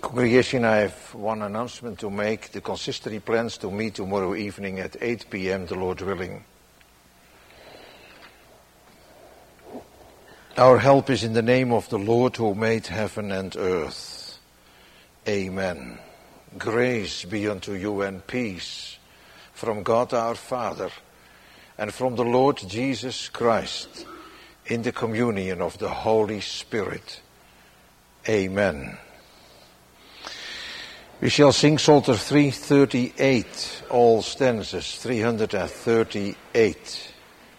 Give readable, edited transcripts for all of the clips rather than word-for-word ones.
Congregation, I have one announcement to make. The consistory plans to meet tomorrow evening at 8 p.m., the Lord willing. Our help is in the name of the Lord who made heaven and earth. Amen. Grace be unto you and peace from God our Father and from the Lord Jesus Christ in the communion of the Holy Spirit. Amen. We shall sing Psalter 338, all stanzas, 338.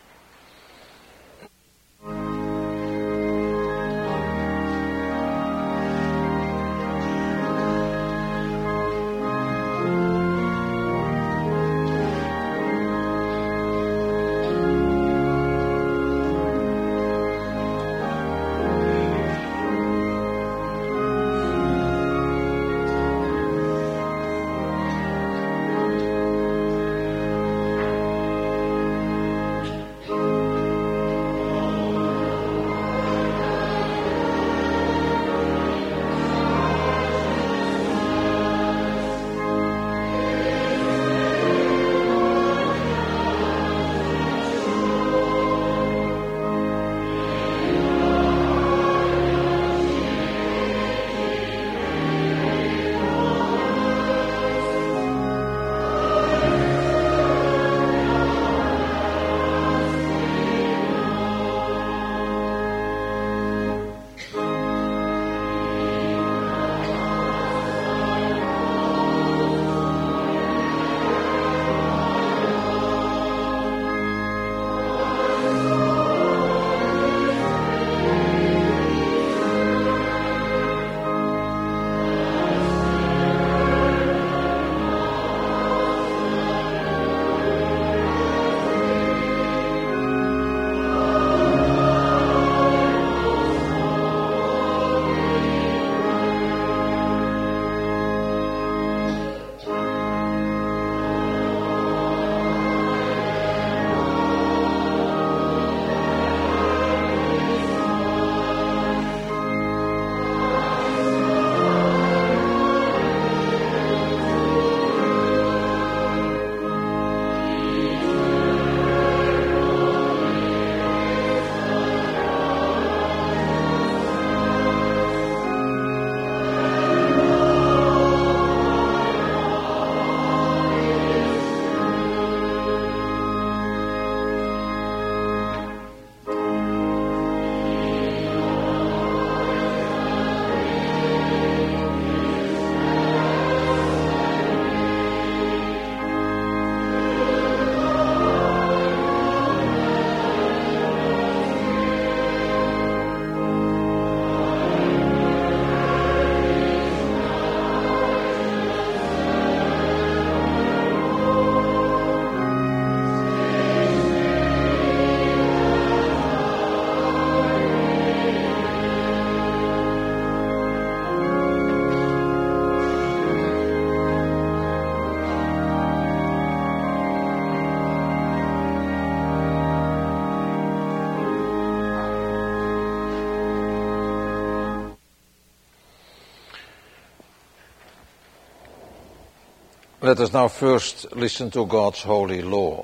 Let us now first listen to God's holy law.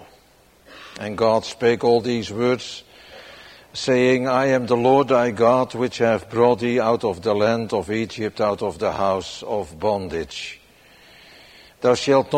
And God spake all these words, saying, I am the Lord thy God, which have brought thee out of the land of Egypt, out of the house of bondage. Thou shalt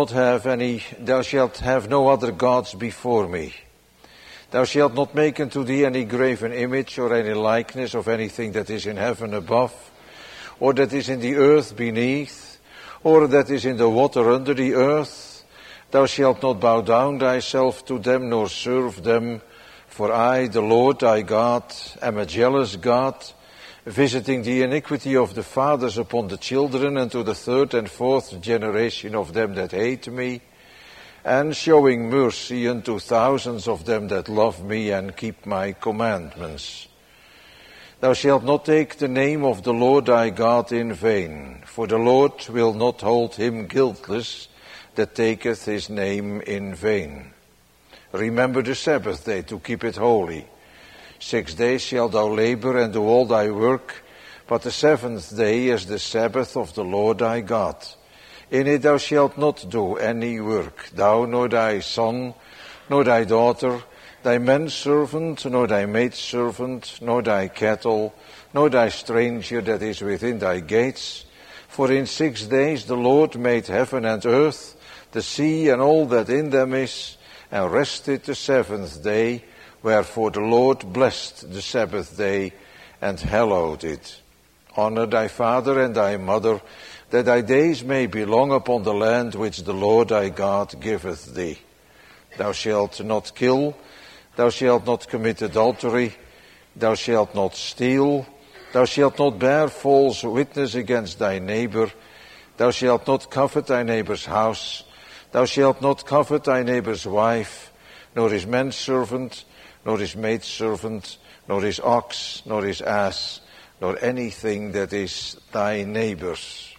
have no other gods before me. Thou shalt not make unto thee any graven image or any likeness of anything that is in heaven above, or that is in the earth beneath, or that is in the water under the earth. Thou shalt not bow down thyself to them, nor serve them. For I, the Lord thy God, am a jealous God, visiting the iniquity of the fathers upon the children, and to the third and fourth generation of them that hate me, and showing mercy unto thousands of them that love me and keep my commandments. Thou shalt not take the name of the Lord thy God in vain, for the Lord will not hold him guiltless that taketh his name in vain. Remember the Sabbath day to keep it holy. 6 days shalt thou labor and do all thy work, But the seventh day is the Sabbath of the Lord thy God. In it thou shalt not do any work, thou nor thy son, nor thy daughter, thy manservant, nor thy maidservant, nor thy cattle, nor thy stranger that is within thy gates. For in 6 days the Lord made heaven and earth, the sea and all that in them is, and rested the seventh day. Wherefore the Lord blessed the Sabbath day and hallowed it. Honor thy father and thy mother, that thy days may be long upon the land which the Lord thy God giveth thee. Thou shalt not kill, thou shalt not commit adultery, thou shalt not steal, thou shalt not bear false witness against thy neighbor, thou shalt not covet thy neighbor's house, thou shalt not covet thy neighbor's wife, nor his manservant, nor his maidservant, nor his ox, nor his ass, nor anything that is thy neighbor's.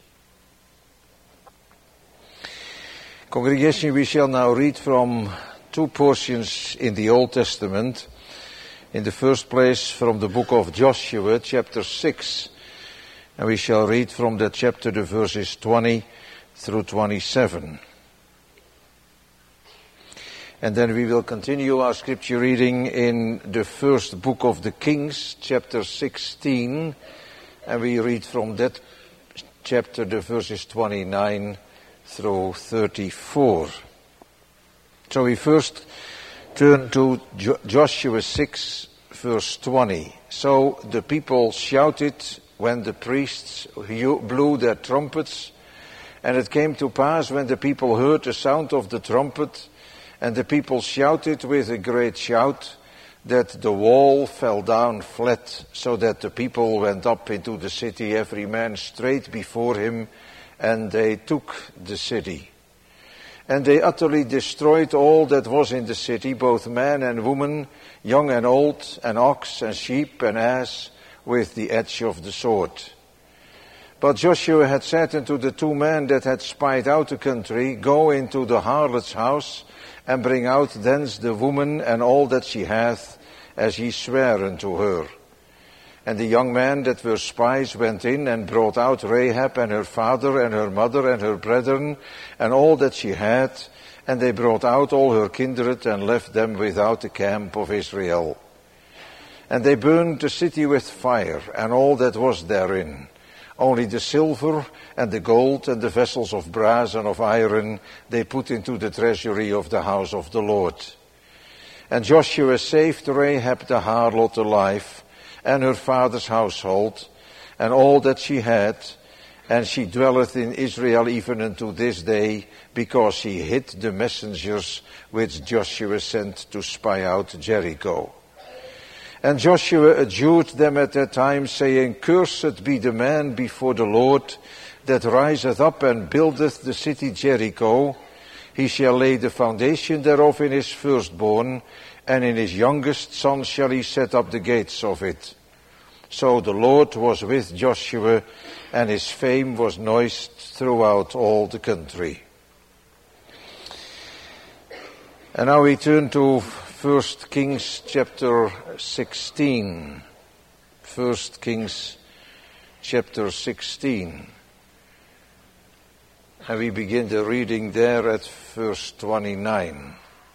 Congregation, we shall now read from 2 portions in the Old Testament. In the first place, from the book of Joshua, chapter 6. And we shall read from that chapter the verses 20 through 27. And then we will continue our scripture reading in the first book of the Kings, chapter 16. And we read from that chapter the verses 29 through 34. So we first turn to Joshua 6, verse 20. So the people shouted when the priests blew their trumpets. And it came to pass when the people heard the sound of the trumpet, and the people shouted with a great shout, that the wall fell down flat, so that the people went up into the city, every man straight before him, and they took the city. And they utterly destroyed all that was in the city, both man and woman, young and old, and ox and sheep and ass, with the edge of the sword. But Joshua had said unto the 2 men that had spied out the country, Go into the harlot's house, and bring out thence the woman and all that she hath, as ye swear unto her. And the young men that were spies went in and brought out Rahab and her father and her mother and her brethren and all that she had, and they brought out all her kindred and left them without the camp of Israel. And they burned the city with fire and all that was therein. Only the silver and the gold and the vessels of brass and of iron they put into the treasury of the house of the Lord. And Joshua saved Rahab the harlot alive, and her father's household, and all that she had, and she dwelleth in Israel even unto this day, because she hid the messengers which Joshua sent to spy out Jericho. And Joshua adjured them at that time, saying, Cursed be the man before the Lord, that riseth up and buildeth the city Jericho. He shall lay the foundation thereof in his firstborn, and in his youngest son shall he set up the gates of it. So the Lord was with Joshua, and his fame was noised throughout all the country. And now we turn to 1 Kings chapter 16. 1 Kings chapter 16. And we begin the reading there at verse 29.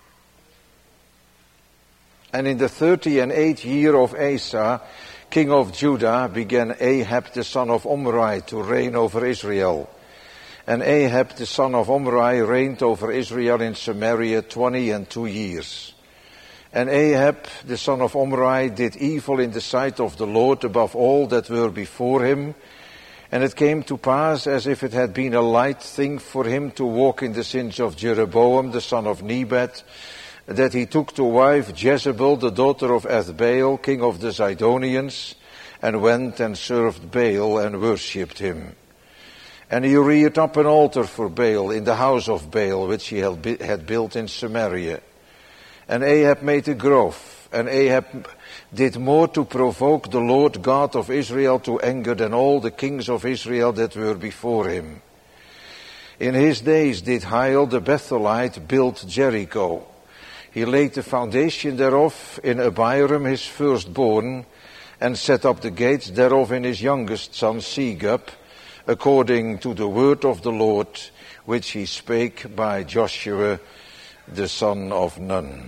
And in the 38th year of Asa, king of Judah, began Ahab the son of Omri to reign over Israel. And Ahab the son of Omri reigned over Israel in Samaria 22 years. And Ahab the son of Omri did evil in the sight of the Lord above all that were before him. And it came to pass, as if it had been a light thing for him to walk in the sins of Jeroboam the son of Nebat, that he took to wife Jezebel the daughter of Ethbaal, king of the Zidonians, and went and served Baal and worshipped him. And he reared up an altar for Baal in the house of Baal, which he had built in Samaria. And Ahab made a grove, and Ahab did more to provoke the Lord God of Israel to anger than all the kings of Israel that were before him. In his days did Hiel the Bethelite build Jericho. He laid the foundation thereof in Abiram his firstborn, and set up the gates thereof in his youngest son Segub, according to the word of the Lord, which he spake by Joshua the son of Nun.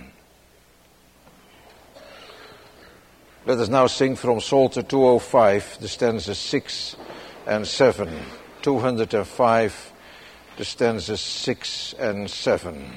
Let us now sing from Psalter 205, the stanzas 6 and 7. 205, the stanzas 6 and 7.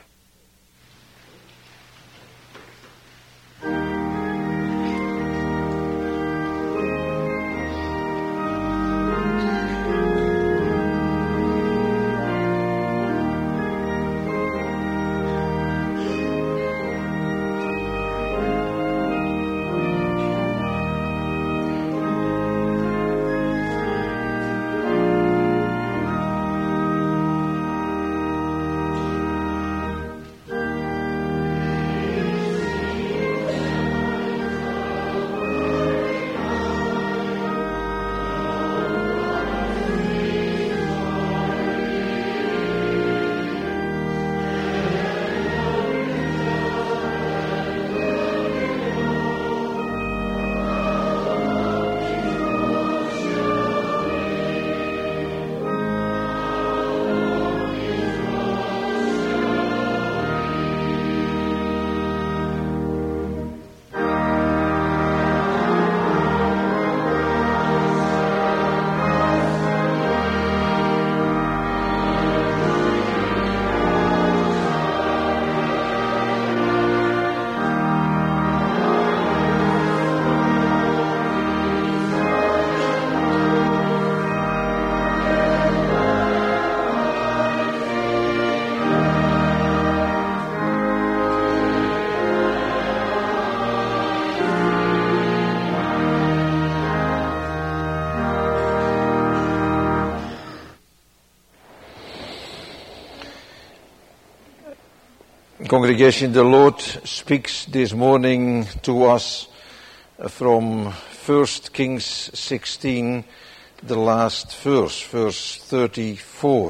Congregation, the Lord speaks this morning to us from 1 Kings 16, the last verse, verse 34.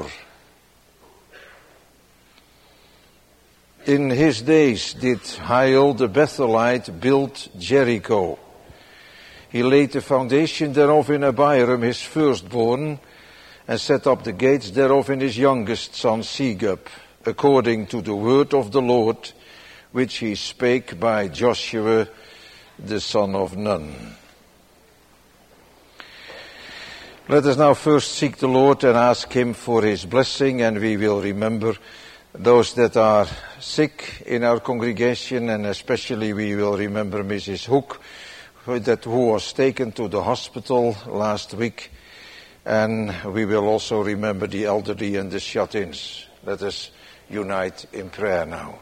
In his days did Hiel the Bethelite build Jericho. He laid the foundation thereof in Abiram his firstborn, and set up the gates thereof in his youngest son Segub, according to the word of the Lord, which he spake by Joshua the son of Nun. Let us now first seek the Lord and ask him for his blessing, and we will remember those that are sick in our congregation, and especially we will remember Mrs. Hook, who was taken to the hospital last week, and we will also remember the elderly and the shut-ins. Let us unite in prayer now.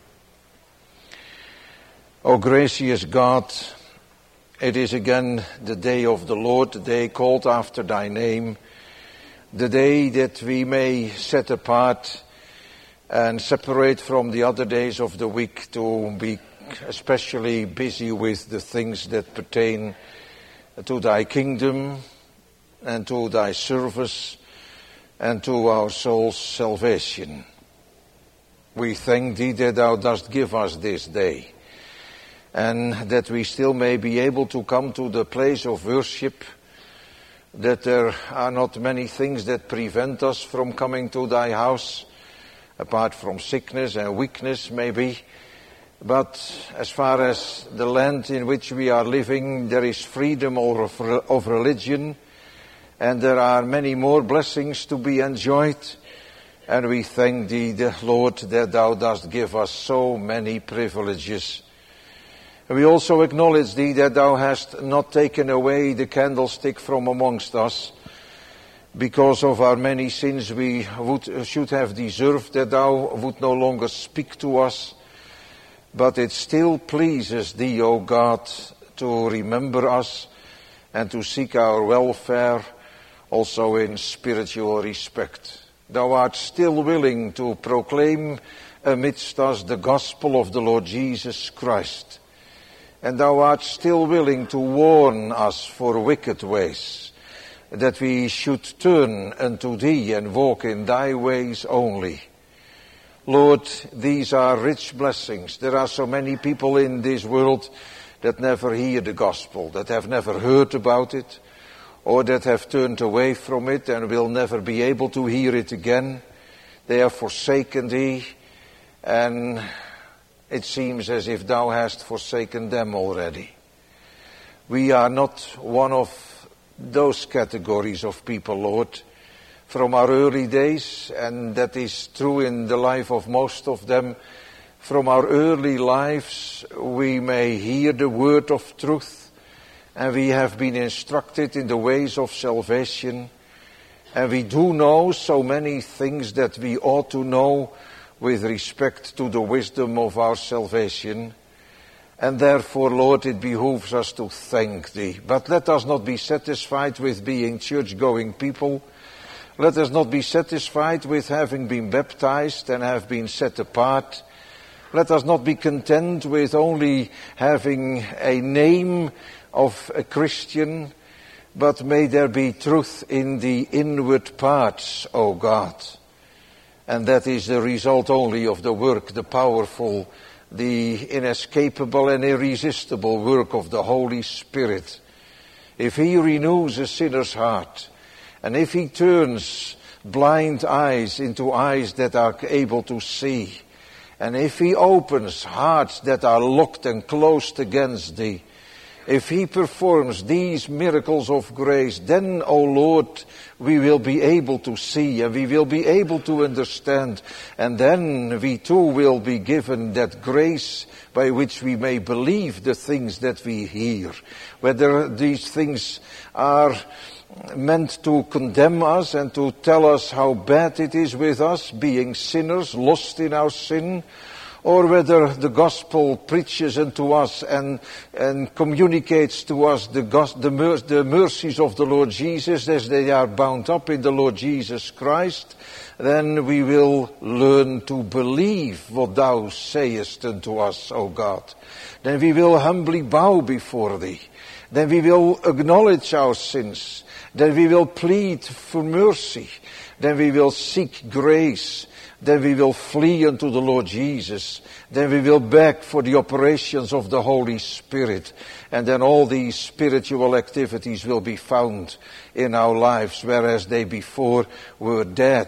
O gracious God, it is again the day of the Lord, the day called after thy name, the day that we may set apart and separate from the other days of the week to be especially busy with the things that pertain to thy kingdom and to thy service and to our soul's salvation. We thank thee that thou dost give us this day, and that we still may be able to come to the place of worship, that there are not many things that prevent us from coming to thy house, apart from sickness and weakness maybe, but as far as the land in which we are living, there is freedom of religion, and there are many more blessings to be enjoyed. And we thank thee, Lord, that thou dost give us so many privileges. And we also acknowledge thee that thou hast not taken away the candlestick from amongst us. Because of our many sins we should have deserved that thou would no longer speak to us. But it still pleases thee, O God, to remember us and to seek our welfare also in spiritual respect. Thou art still willing to proclaim amidst us the gospel of the Lord Jesus Christ. And thou art still willing to warn us for wicked ways, that we should turn unto thee and walk in thy ways only. Lord, these are rich blessings. There are so many people in this world that never hear the gospel, that have never heard about it, or that have turned away from it and will never be able to hear it again. They have forsaken thee, and it seems as if thou hast forsaken them already. We are not one of those categories of people, Lord, from our early days, and that is true in the life of most of them. From our early lives, we may hear the word of truth, and we have been instructed in the ways of salvation, and we do know so many things that we ought to know with respect to the wisdom of our salvation. And therefore, Lord, it behooves us to thank thee. But let us not be satisfied with being church-going people. Let us not be satisfied with having been baptized and have been set apart. Let us not be content with only having a name of a Christian, but may there be truth in the inward parts, O God. And that is the result only of the work, the powerful, the inescapable and irresistible work of the Holy Spirit. If he renews a sinner's heart, and if he turns blind eyes into eyes that are able to see, and if he opens hearts that are locked and closed against thee, if he performs these miracles of grace, then, O Lord, we will be able to see and we will be able to understand. And then we too will be given that grace by which we may believe the things that we hear. Whether these things are meant to condemn us and to tell us how bad it is with us, being sinners, lost in our sin, or whether the gospel preaches unto us and communicates to us the mercies of the Lord Jesus as they are bound up in the Lord Jesus Christ, then we will learn to believe what thou sayest unto us, O God. Then we will humbly bow before thee. Then we will acknowledge our sins. Then we will plead for mercy. Then we will seek grace. Then we will flee unto the Lord Jesus. Then we will beg for the operations of the Holy Spirit. And then all these spiritual activities will be found in our lives, whereas they before were dead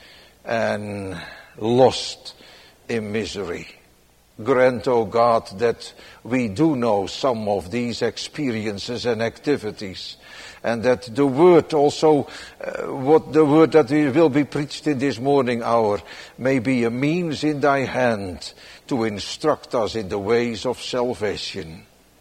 and lost in misery. Grant, O God, that we do know some of these experiences and activities, and that the word also, what the word that will be preached in this morning hour, may be a means in thy hand to instruct us in the ways of salvation.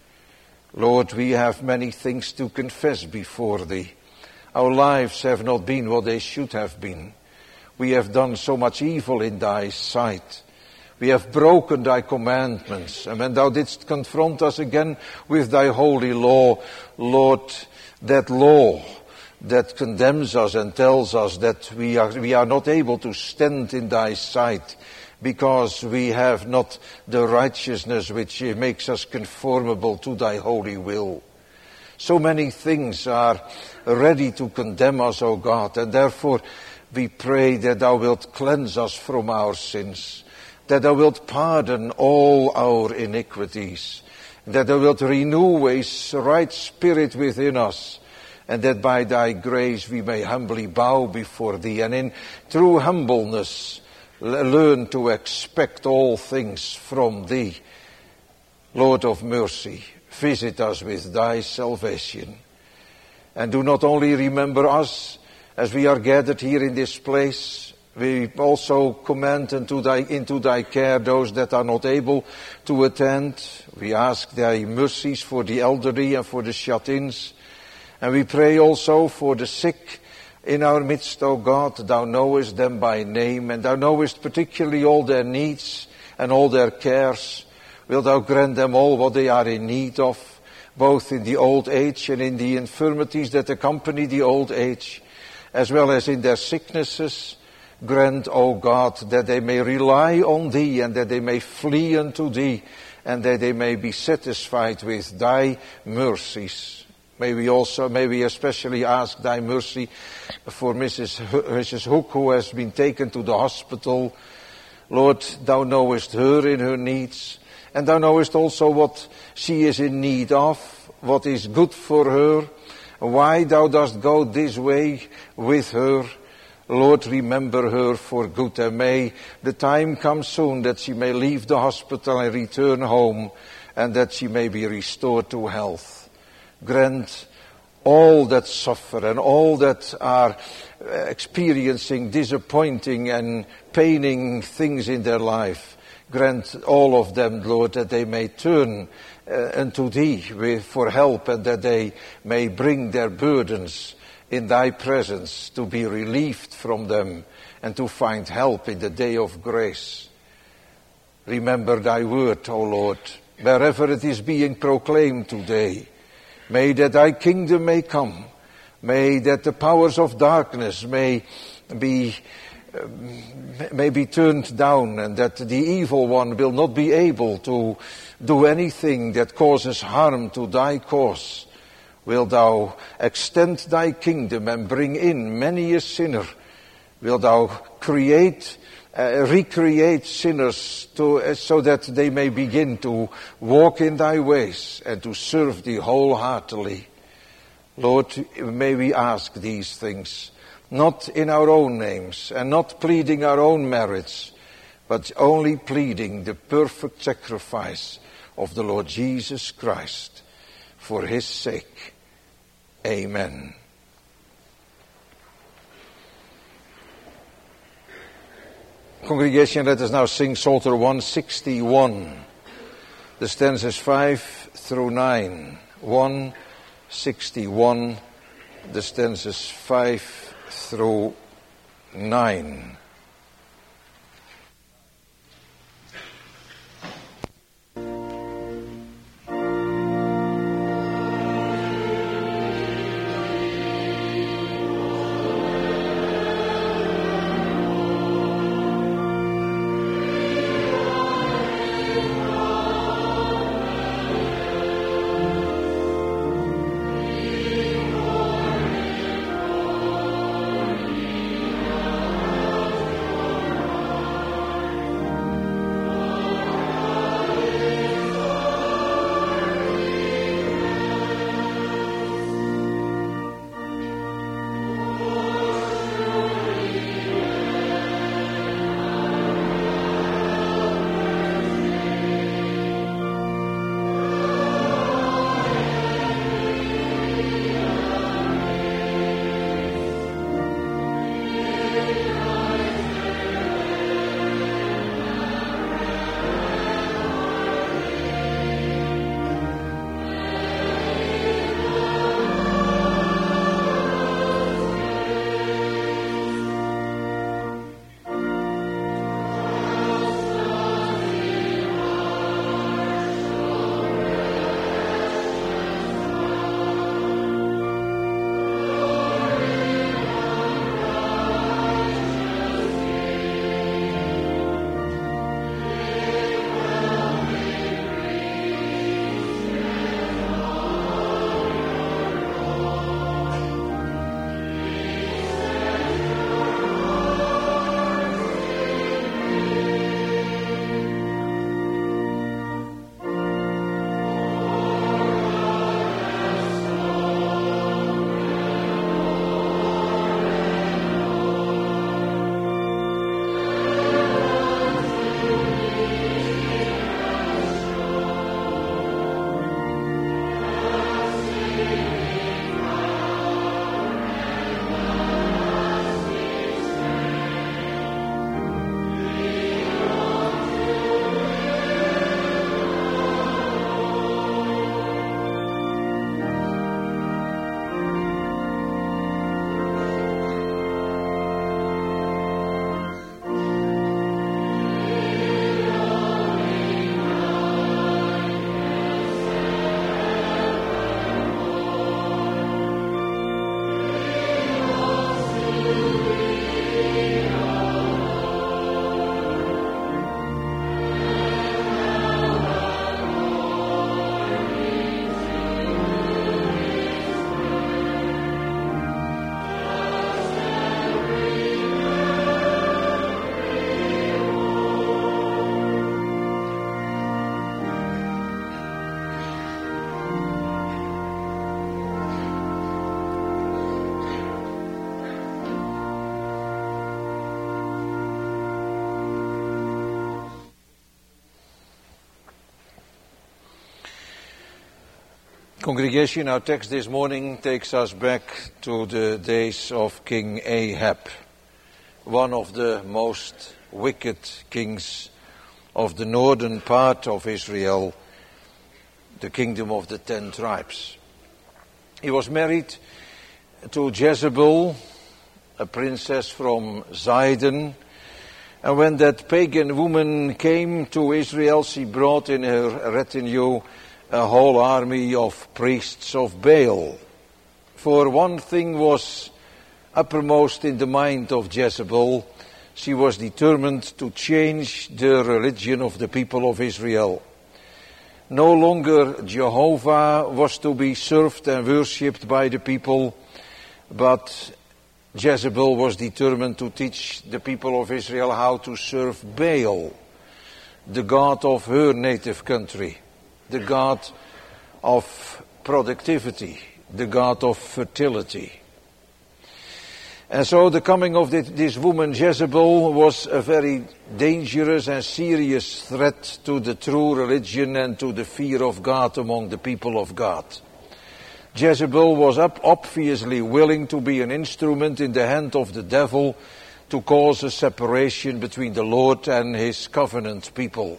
Lord, we have many things to confess before thee. Our lives have not been what they should have been. We have done so much evil in thy sight. We have broken thy commandments. And when thou didst confront us again with thy holy law, Lord, that law that condemns us and tells us that we are not able to stand in thy sight because we have not the righteousness which makes us conformable to thy holy will. So many things are ready to condemn us, O God, and therefore we pray that thou wilt cleanse us from our sins, that thou wilt pardon all our iniquities, that thou wilt renew a right spirit within us, and that by thy grace we may humbly bow before thee, and in true humbleness learn to expect all things from thee. Lord of mercy, visit us with thy salvation. And do not only remember us as we are gathered here in this place, we also commend into thy care those that are not able to attend. We ask thy mercies for the elderly and for the shut-ins. And we pray also for the sick in our midst, O God. Thou knowest them by name, and thou knowest particularly all their needs and all their cares. Wilt thou grant them all what they are in need of, both in the old age and in the infirmities that accompany the old age, as well as in their sicknesses. Grant, O God, that they may rely on thee, and that they may flee unto thee, and that they may be satisfied with thy mercies. May we especially ask thy mercy for Mrs. Hook, who has been taken to the hospital. Lord, thou knowest her in her needs, and thou knowest also what she is in need of, what is good for her, why thou dost go this way with her. Lord, remember her for good, and may the time come soon that she may leave the hospital and return home, and that she may be restored to health. Grant all that suffer and all that are experiencing disappointing and paining things in their life, grant all of them, Lord, that they may turn unto Thee for help, and that they may bring their burdens in Thy presence to be relieved from them and to find help in the day of grace. Remember Thy word, O Lord, wherever it is being proclaimed today. May that Thy kingdom may come. May that the powers of darkness may be turned down, and that the evil one will not be able to do anything that causes harm to Thy cause. Will Thou extend Thy kingdom and bring in many a sinner? Will Thou recreate sinners so that they may begin to walk in Thy ways and to serve Thee wholeheartedly? Lord, may we ask these things, not in our own names and not pleading our own merits, but only pleading the perfect sacrifice of the Lord Jesus Christ for His sake. Amen. Congregation, let us now sing Psalter 161, the stanzas 5 through 9. 161, the stanzas 5 through 9. Congregation, our text this morning takes us back to the days of King Ahab, one of the most wicked kings of the northern part of Israel, the kingdom of the 10 tribes. He was married to Jezebel, a princess from Zidon, and when that pagan woman came to Israel, she brought in her retinue a whole army of priests of Baal. For one thing was uppermost in the mind of Jezebel: she was determined to change the religion of the people of Israel. No longer Jehovah was to be served and worshipped by the people, but Jezebel was determined to teach the people of Israel how to serve Baal, the god of her native country, the god of productivity, the god of fertility. And so the coming of this woman Jezebel was a very dangerous and serious threat to the true religion and to the fear of God among the people of God. Jezebel was obviously willing to be an instrument in the hand of the devil to cause a separation between the Lord and his covenant people.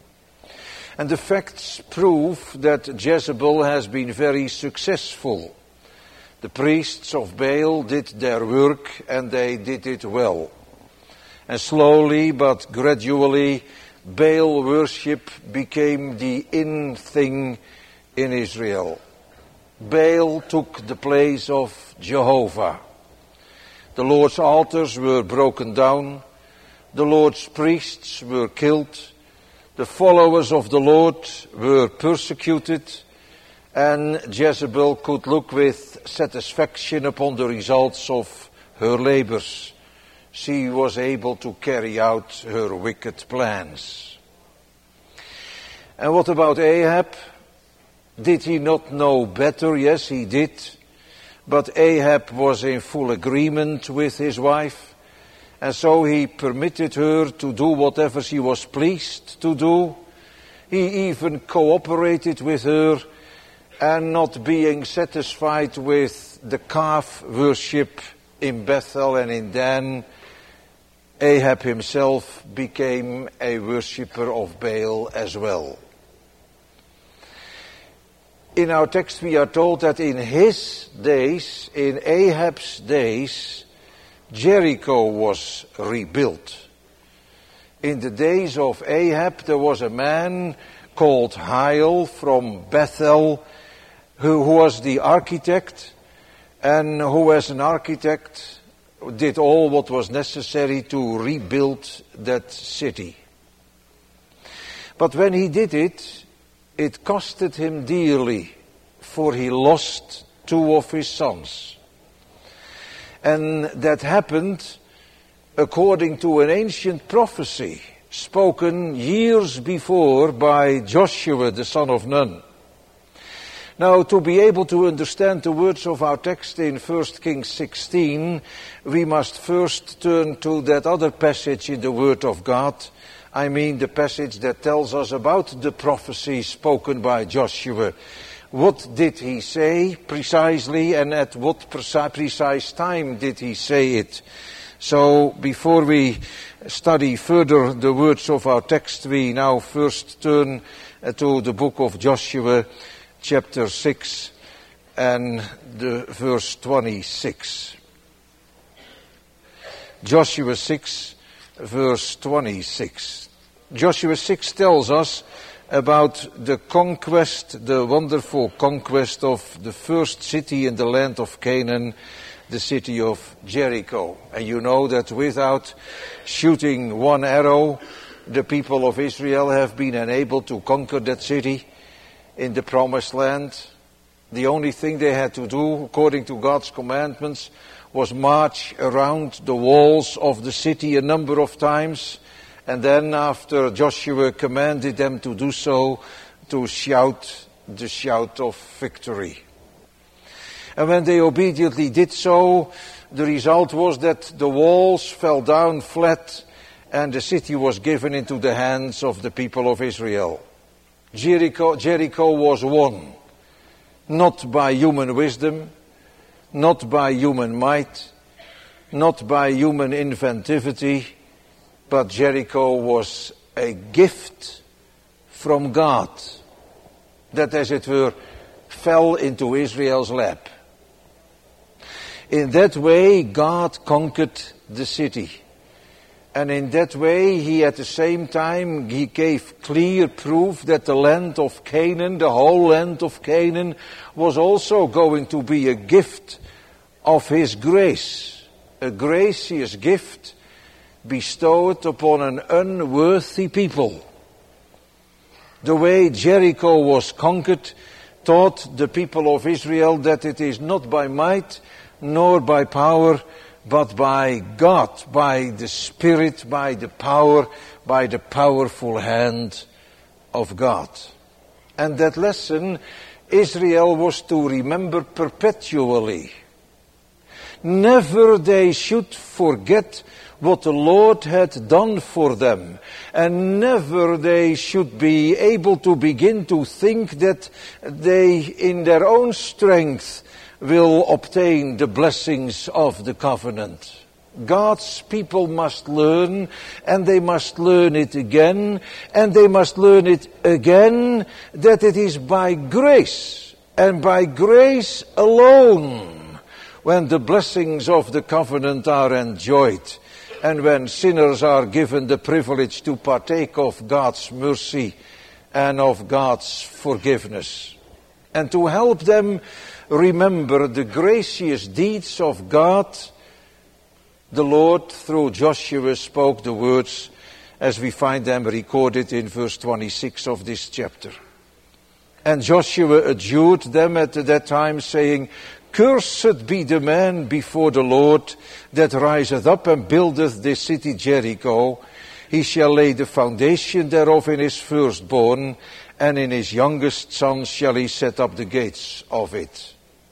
And the facts prove that Jezebel has been very successful. The priests of Baal did their work, and they did it well. And slowly but gradually, Baal worship became the in thing in Israel. Baal took the place of Jehovah. The Lord's altars were broken down. The Lord's priests were killed. The followers of the Lord were persecuted, and Jezebel could look with satisfaction upon the results of her labors. She was able to carry out her wicked plans. And what about Ahab? Did he not know better? Yes, he did. But Ahab was in full agreement with his wife, and so he permitted her to do whatever she was pleased to do. He even cooperated with her, and not being satisfied with the calf worship in Bethel and in Dan, Ahab himself became a worshipper of Baal as well. In our text we are told that in his days, in Ahab's days, Jericho was rebuilt. In the days of Ahab there was a man called Hiel from Bethel who was the architect, and who as an architect did all what was necessary to rebuild that city. But when he did it, it costed him dearly, for he lost 2 of his sons. And that happened according to an ancient prophecy spoken years before by Joshua, the son of Nun. Now, to be able to understand the words of our text in 1 Kings 16, we must first turn to that other passage in the Word of God. I mean the passage that tells us about the prophecy spoken by Joshua. What did he say precisely, and at what precise time did he say it? So before we study further the words of our text, we now first turn to the book of Joshua, chapter 6 and the verse 26. Joshua 6, verse 26. Joshua 6 tells us about the conquest, the wonderful conquest of the first city in the land of Canaan, the city of Jericho. And you know that without shooting one arrow, the people of Israel have been unable to conquer that city in the promised land. The only thing they had to do, according to God's commandments, was march around the walls of the city a number of times, and then after Joshua commanded them to do so, to shout the shout of victory. And when they obediently did so, the result was that the walls fell down flat and the city was given into the hands of the people of Israel. Jericho was won. not by human wisdom, not by human might, not by human inventivity, but Jericho was a gift from God that, as it were, fell into Israel's lap. In that way, God conquered the city. And in that way, he at the same time, he gave clear proof that the land of Canaan, the whole land of Canaan, was also going to be a gift of his grace. A gracious gift bestowed upon an unworthy people. The way Jericho was conquered taught the people of Israel that it is not by might nor by power, but by God, by the Spirit, by the power, by the powerful hand of God. And that lesson Israel was to remember perpetually. Never they should forget what the Lord had done for them, and never they should be able to begin to think that they in their own strength will obtain the blessings of the covenant. God's people must learn, and they must learn it again, and they must learn it again, that it is by grace, and by grace alone, when the blessings of the covenant are enjoyed, and when sinners are given the privilege to partake of God's mercy and of God's forgiveness. And to help them remember the gracious deeds of God, the Lord through Joshua spoke the words as we find them recorded in verse 26 of this chapter. And Joshua adjured them at that time, saying, "Cursed be the man before the Lord that riseth up and buildeth this city Jericho. He shall lay the foundation thereof in his firstborn, and in his youngest son shall he set up the gates of it."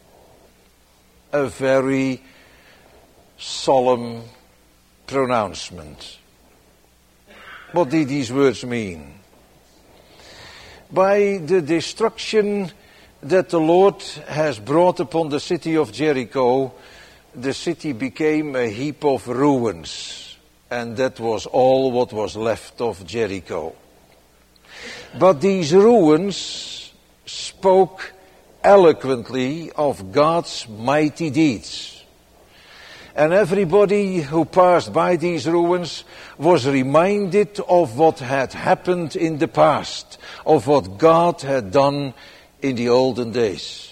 A very solemn pronouncement. What did these words mean? By the destruction that the Lord has brought upon the city of Jericho, the city became a heap of ruins, and that was all what was left of Jericho. But these ruins spoke eloquently of God's mighty deeds. And everybody who passed by these ruins was reminded of what had happened in the past, of what God had done in the olden days.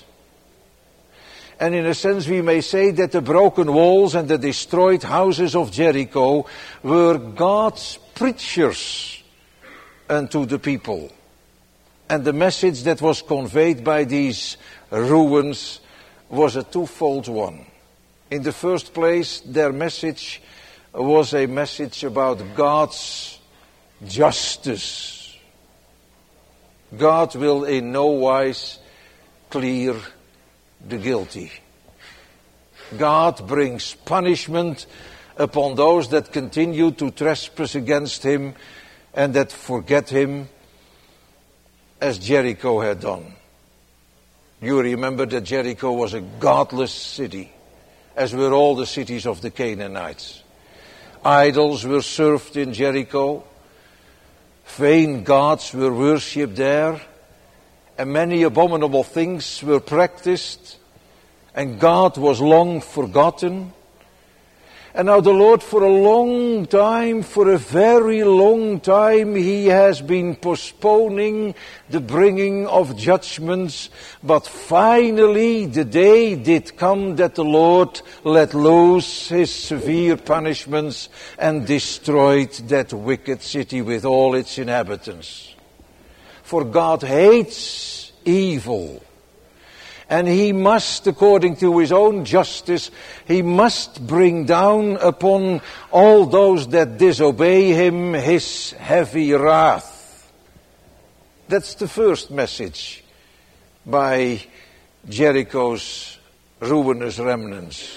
And in a sense we may say that the broken walls and the destroyed houses of Jericho were God's preachers unto the people. And the message that was conveyed by these ruins was a twofold one. In the first place, their message was a message about God's justice. God will in no wise clear the guilty. God brings punishment upon those that continue to trespass against him and that forget him, as Jericho had done. You remember that Jericho was a godless city, as were all the cities of the Canaanites. Idols were served in Jericho, vain gods were worshipped there, and many abominable things were practiced, and God was long forgotten. And now the Lord for a long time, for a very long time, he has been postponing the bringing of judgments. But finally the day did come that the Lord let loose his severe punishments and destroyed that wicked city with all its inhabitants. For God hates evil. And he must, according to his own justice, he must bring down upon all those that disobey him his heavy wrath. That's the first message by Jericho's ruinous remnants.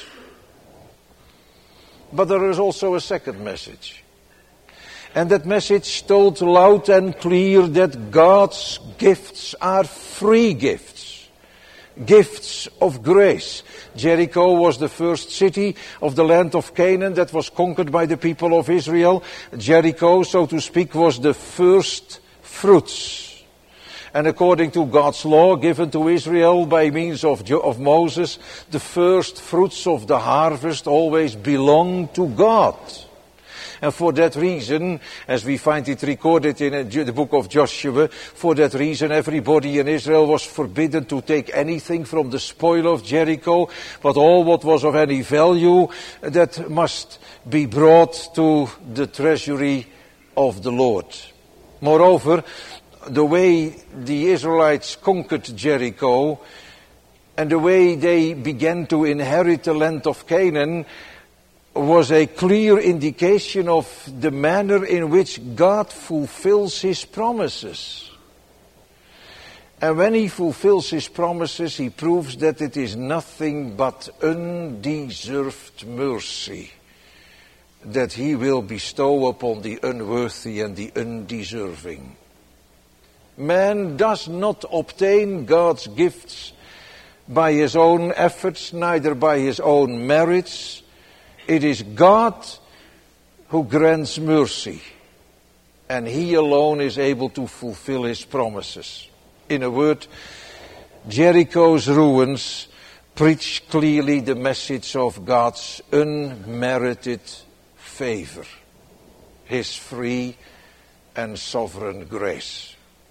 But there is also a second message. And that message told loud and clear that God's gifts are free gifts. gifts of grace. Jericho was the first city of the land of Canaan that was conquered by the people of Israel. Jericho, so to speak, was the first fruits. And according to God's law given to Israel by means of Moses, the first fruits of the harvest always belong to God. And for that reason, as we find it recorded in the book of Joshua, for that reason everybody in Israel was forbidden to take anything from the spoil of Jericho, but all what was of any value, that must be brought to the treasury of the Lord. Moreover, the way the Israelites conquered Jericho and the way they began to inherit the land of Canaan was a clear indication of the manner in which God fulfills His promises. And when He fulfills His promises, He proves that it is nothing but undeserved mercy that He will bestow upon the unworthy and the undeserving. Man does not obtain God's gifts by his own efforts, neither by his own merits. It is God who grants mercy, and He alone is able to fulfill His promises. In a word, Jericho's ruins preach clearly the message of God's unmerited favor, His free and sovereign grace.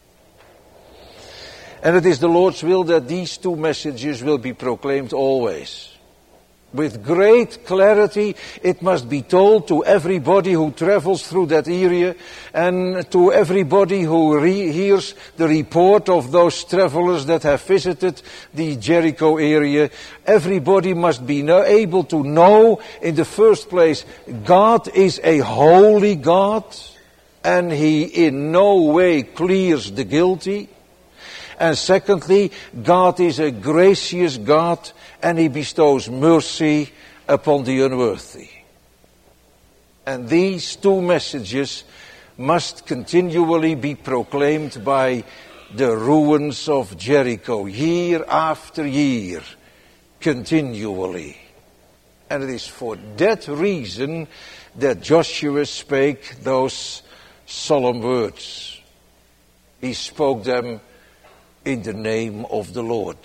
And it is the Lord's will that these two messages will be proclaimed always. With great clarity, it must be told to everybody who travels through that area and to everybody who hears the report of those travelers that have visited the Jericho area. Everybody must be able to know, in the first place, God is a holy God and He in no way clears the guilty. And secondly, God is a gracious God and He bestows mercy upon the unworthy. And these two messages must continually be proclaimed by the ruins of Jericho, year after year, continually. And it is for that reason that Joshua spake those solemn words. He spoke them in the name of the Lord.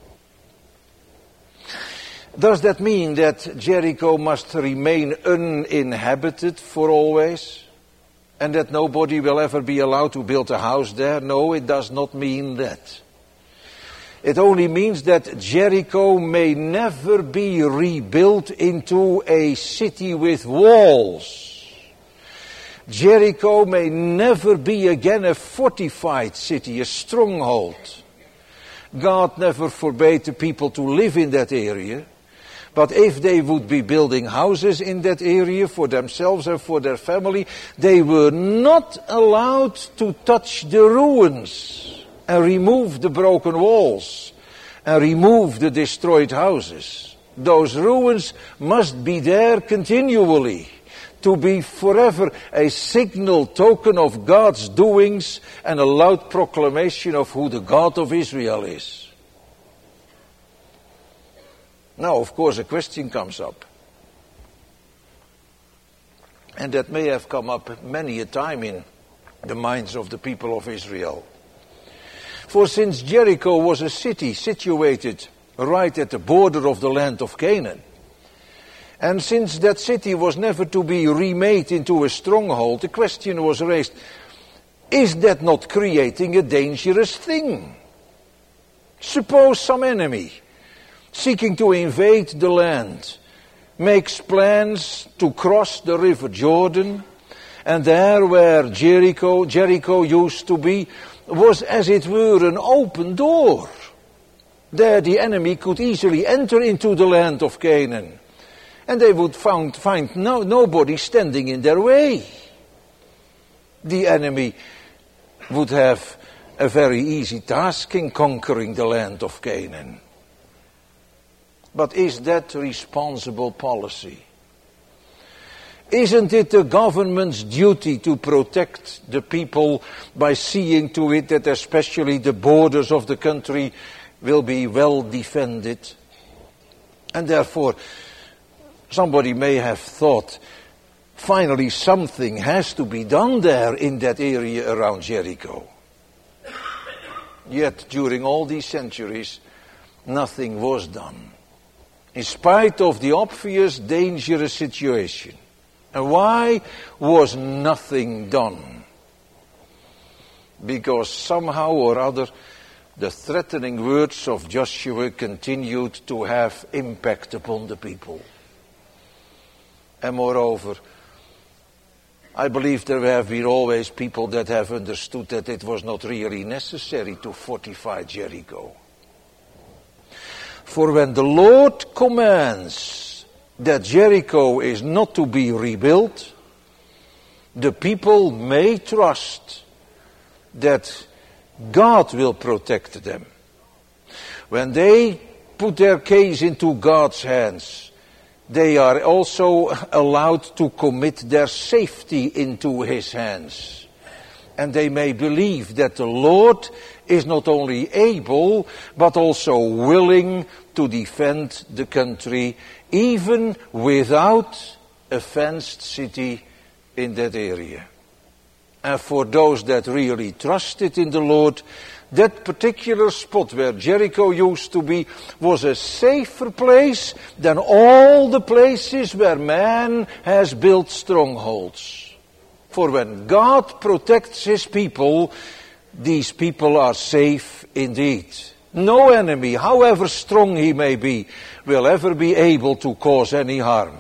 Does that mean that Jericho must remain uninhabited for always? And that nobody will ever be allowed to build a house there? No, it does not mean that. It only means that Jericho may never be rebuilt into a city with walls. Jericho may never be again a fortified city, a stronghold. God never forbade the people to live in that area. But if they would be building houses in that area for themselves and for their family, they were not allowed to touch the ruins and remove the broken walls and remove the destroyed houses. Those ruins must be there continually, to be forever a signal token of God's doings and a loud proclamation of who the God of Israel is. Now, of course, a question comes up. And that may have come up many a time in the minds of the people of Israel. For since Jericho was a city situated right at the border of the land of Canaan, and since that city was never to be remade into a stronghold, the question was raised, is that not creating a dangerous thing? Suppose some enemy, seeking to invade the land, makes plans to cross the river Jordan, and there where Jericho used to be, was as it were an open door. There the enemy could easily enter into the land of Canaan. And they would find nobody standing in their way. The enemy would have a very easy task in conquering the land of Canaan. But is that responsible policy? Isn't it the government's duty to protect the people by seeing to it that especially the borders of the country will be well defended. And therefore, somebody may have thought, finally something has to be done there in that area around Jericho. Yet, during all these centuries, nothing was done, in spite of the obvious dangerous situation. And why was nothing done? Because somehow or other, the threatening words of Joshua continued to have impact upon the people. And moreover, I believe there have been always people that have understood that it was not really necessary to fortify Jericho. For when the Lord commands that Jericho is not to be rebuilt, the people may trust that God will protect them. When they put their case into God's hands, they are also allowed to commit their safety into His hands. And they may believe that the Lord is not only able, but also willing to defend the country, even without a fenced city in that area. And for those that really trusted in the Lord, that particular spot where Jericho used to be was a safer place than all the places where man has built strongholds. For when God protects His people, these people are safe indeed. No enemy, however strong he may be, will ever be able to cause any harm.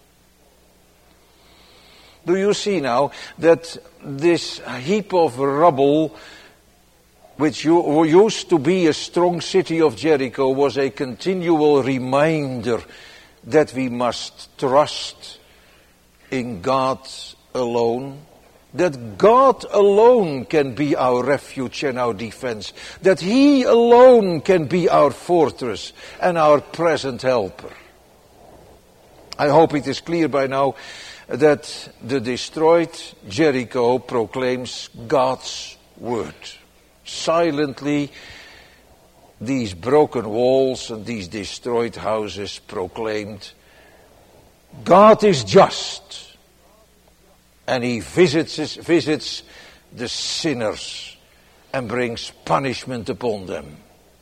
Do you see now that this heap of rubble, which used to be a strong city of Jericho, was a continual reminder that we must trust in God alone, that God alone can be our refuge and our defense, that He alone can be our fortress and our present helper. I hope it is clear by now that the destroyed Jericho proclaims God's word. Silently, these broken walls and these destroyed houses proclaimed, God is just, and He visits the sinners and brings punishment upon them.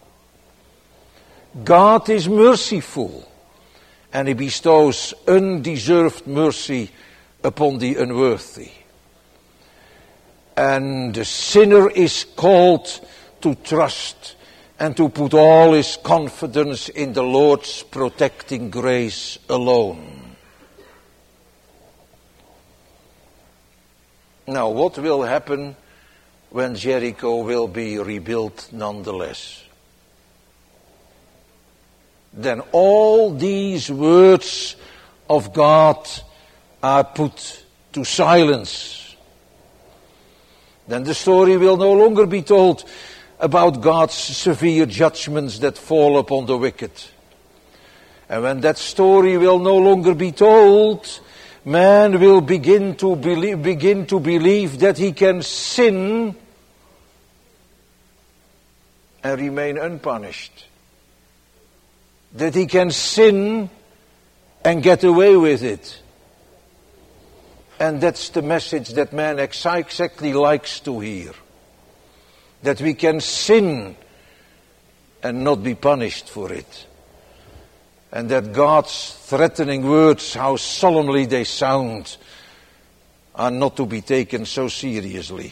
God is merciful, and He bestows undeserved mercy upon the unworthy. And the sinner is called to trust and to put all his confidence in the Lord's protecting grace alone. Now, what will happen when Jericho will be rebuilt nonetheless? Then all these words of God are put to silence. Then the story will no longer be told about God's severe judgments that fall upon the wicked. And when that story will no longer be told, man will begin to believe that he can sin and remain unpunished. That he can sin and get away with it. And that's the message that man exactly likes to hear. That we can sin and not be punished for it. And that God's threatening words, how solemnly they sound, are not to be taken so seriously.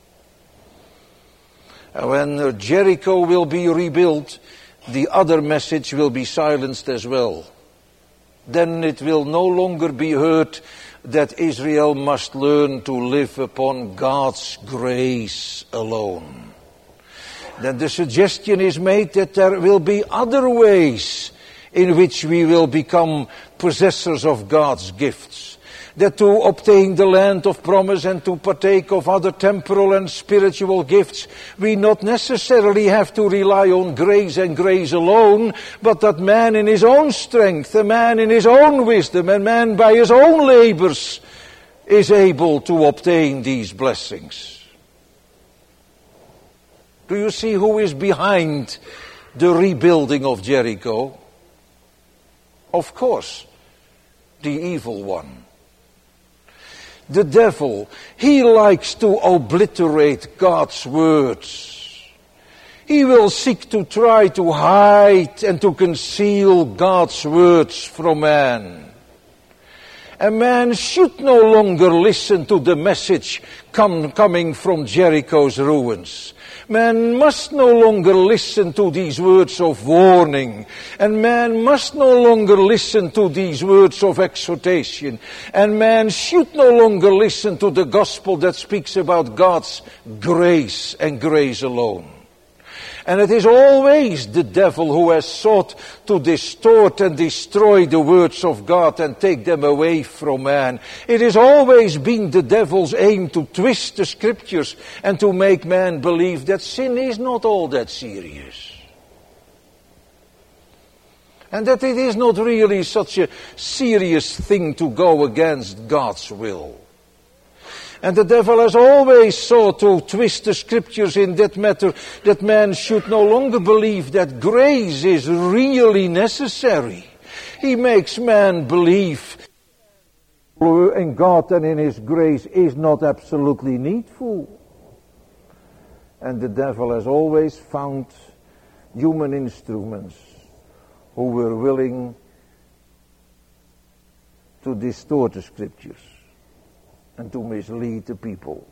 And when Jericho will be rebuilt, the other message will be silenced as well. Then it will no longer be heard that Israel must learn to live upon God's grace alone. Then the suggestion is made that there will be other ways in which we will become possessors of God's gifts. That to obtain the land of promise and to partake of other temporal and spiritual gifts, we not necessarily have to rely on grace and grace alone, but that man in his own strength, a man in his own wisdom, and man by his own labors is able to obtain these blessings. Do you see who is behind the rebuilding of Jericho? Of course, the evil one. The devil, he likes to obliterate God's words. He will seek to try to hide and to conceal God's words from man. A man should no longer listen to the message coming from Jericho's ruins. Man must no longer listen to these words of warning. And man must no longer listen to these words of exhortation. And man should no longer listen to the gospel that speaks about God's grace and grace alone. And it is always the devil who has sought to distort and destroy the words of God and take them away from man. It has always been the devil's aim to twist the scriptures and to make man believe that sin is not all that serious. And that it is not really such a serious thing to go against God's will. And the devil has always sought to twist the scriptures in that matter, that man should no longer believe that grace is really necessary. He makes man believe in God and in His grace is not absolutely needful. And the devil has always found human instruments who were willing to distort the scriptures and to mislead the people.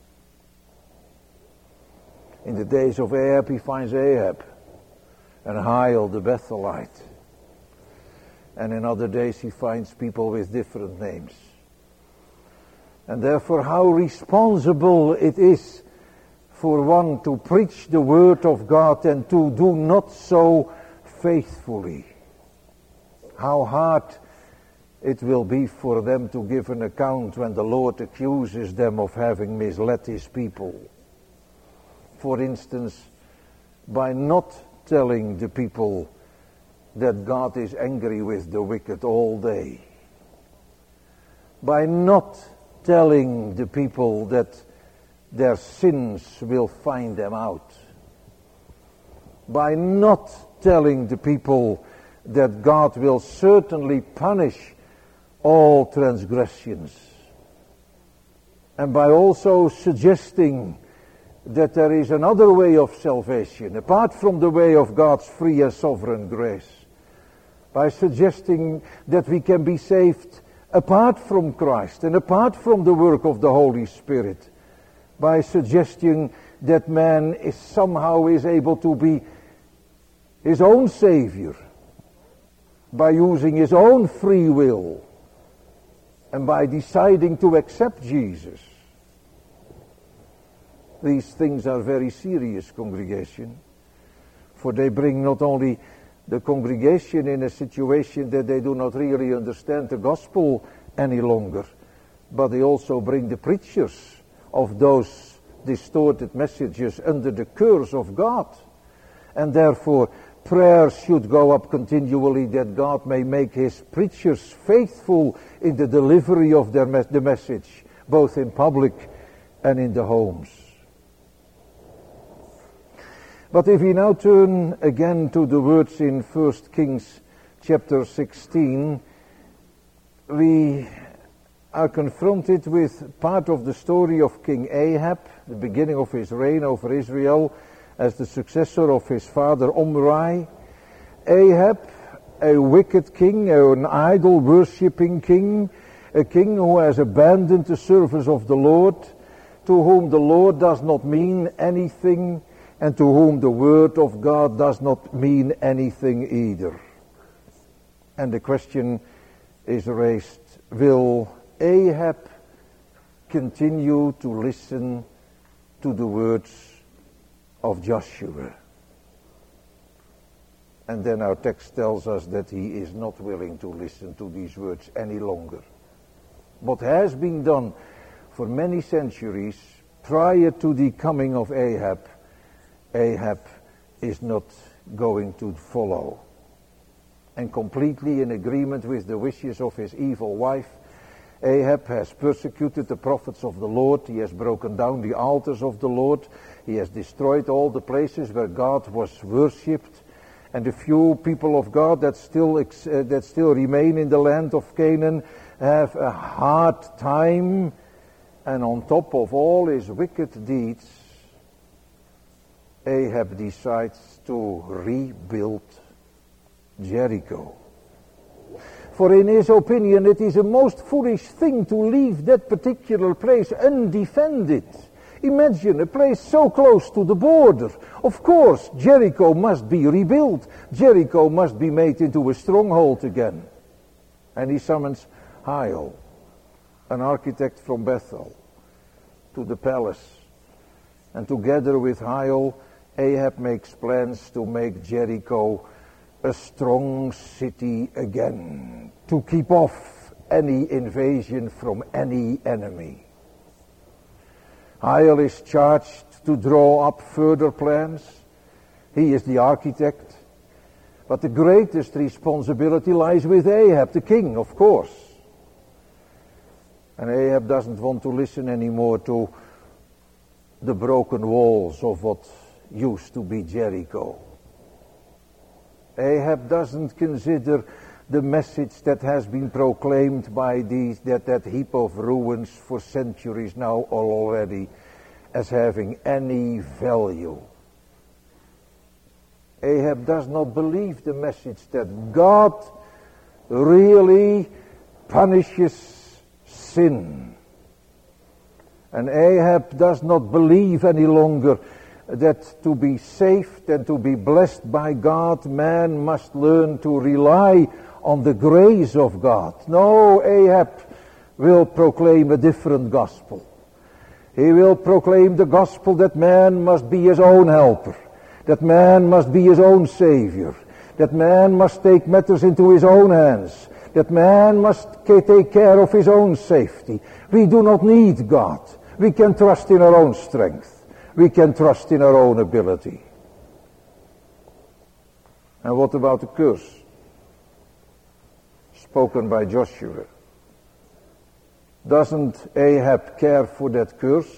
In the days of Ahab, he finds Ahab and Hiel the Bethelite. And in other days he finds people with different names. And therefore how responsible it is for one to preach the word of God and to do not so faithfully. How hard it will be for them to give an account when the Lord accuses them of having misled His people. For instance, by not telling the people that God is angry with the wicked all day. By not telling the people that their sins will find them out. By not telling the people that God will certainly punish all transgressions. And by also suggesting that there is another way of salvation, apart from the way of God's free and sovereign grace. By suggesting that we can be saved apart from Christ and apart from the work of the Holy Spirit. By suggesting that man is somehow able to be his own Savior. By using his own free will. And by deciding to accept Jesus. These things are very serious, congregation. For they bring not only the congregation in a situation that they do not really understand the gospel any longer, but they also bring the preachers of those distorted messages under the curse of God. And therefore, prayer should go up continually that God may make His preachers faithful in the delivery of the message, both in public and in the homes. But if we now turn again to the words in 1 Kings chapter 16, we are confronted with part of the story of King Ahab, the beginning of his reign over Israel, as the successor of his father Omri. Ahab, a wicked king, an idol-worshipping king, a king who has abandoned the service of the Lord, to whom the Lord does not mean anything, and to whom the word of God does not mean anything either. And the question is raised, will Ahab continue to listen to the words of Joshua? And then our text tells us that he is not willing to listen to these words any longer. What has been done for many centuries prior to the coming of Ahab, Ahab is not going to follow. And completely in agreement with the wishes of his evil wife, Ahab has persecuted the prophets of the Lord. He has broken down the altars of the Lord. He has destroyed all the places where God was worshipped. And the few people of God that still remain in the land of Canaan have a hard time. And on top of all his wicked deeds, Ahab decides to rebuild Jericho. For in his opinion, it is a most foolish thing to leave that particular place undefended. Imagine a place so close to the border. Of course, Jericho must be rebuilt. Jericho must be made into a stronghold again. And he summons Hiel, an architect from Bethel, to the palace. And together with Hiel, Ahab makes plans to make Jericho a strong city again, to keep off any invasion from any enemy. Hiel is charged to draw up further plans. He is the architect. But the greatest responsibility lies with Ahab, the king, of course. And Ahab doesn't want to listen anymore to the broken walls of what used to be Jericho. Ahab doesn't consider the message that has been proclaimed by that heap of ruins for centuries now already as having any value. Ahab does not believe the message that God really punishes sin. And Ahab does not believe any longer that to be saved and to be blessed by God, man must learn to rely on the grace of God. No, Ahab will proclaim a different gospel. He will proclaim the gospel that man must be his own helper, that man must be his own savior, that man must take matters into his own hands, that man must take care of his own safety. We do not need God. We can trust in our own strength. We can trust in our own ability. And what about the curse spoken by Joshua? Doesn't Ahab care for that curse?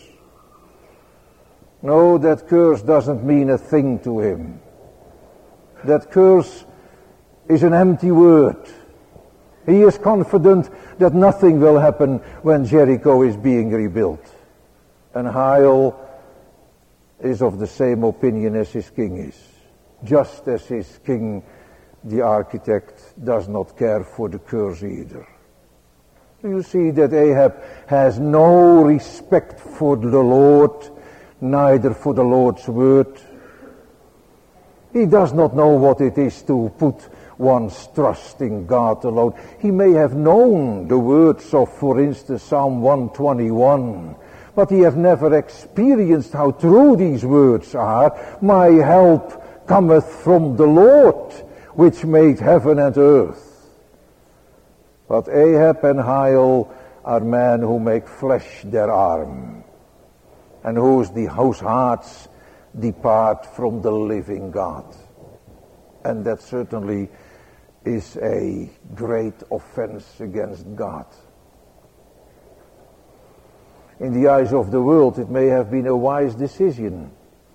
No, that curse doesn't mean a thing to him. That curse is an empty word. He is confident that nothing will happen when Jericho is being rebuilt. And Hiel is of the same opinion as his king is. Just as his king, the architect, does not care for the curse either. You see that Ahab has no respect for the Lord, neither for the Lord's word. He does not know what it is to put one's trust in God alone. He may have known the words of, for instance, Psalm 121, but he has never experienced how true these words are. My help cometh from the Lord, which made heaven and earth. But Ahab and Hiel are men who make flesh their arm, and whose hearts depart from the living God. And that certainly is a great offense against God. In the eyes of the world, it may have been a wise decision.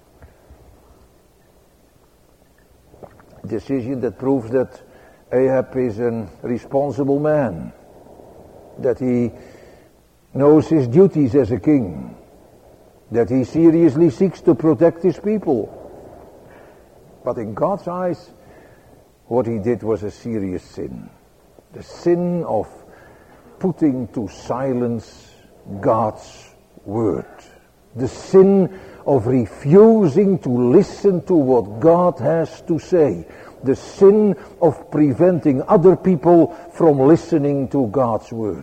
Decision that proves that Ahab is a responsible man, that he knows his duties as a king, that he seriously seeks to protect his people. But in God's eyes, what he did was a serious sin. The sin of putting to silence God's word. The sin of refusing to listen to what God has to say. The sin of preventing other people from listening to God's word.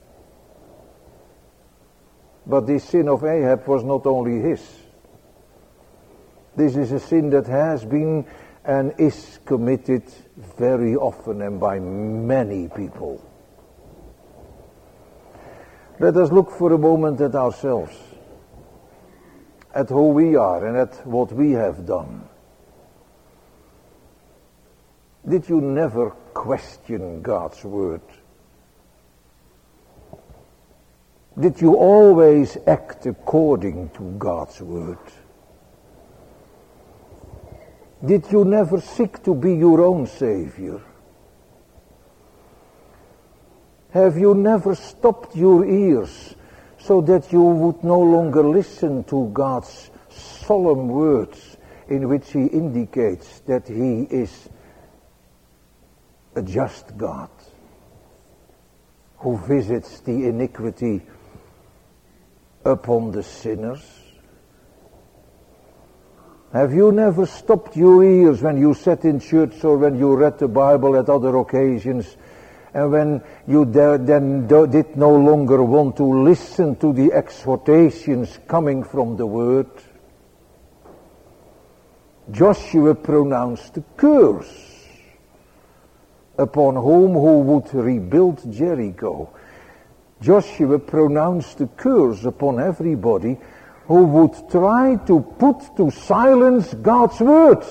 But this sin of Ahab was not only his. This is a sin that has been and is committed very often and by many people. Let us look for a moment at ourselves, at who we are and at what we have done. Did you never question God's word? Did you always act according to God's word? Did you never seek to be your own Savior? Have you never stopped your ears so that you would no longer listen to God's solemn words in which he indicates that he is a just God who visits the iniquity upon the sinners? Have you never stopped your ears when you sat in church or when you read the Bible at other occasions, and when you did no longer want to listen to the exhortations coming from the Word? Joshua pronounced a curse upon whom who would rebuild Jericho. Joshua pronounced a curse upon everybody who would try to put to silence God's words.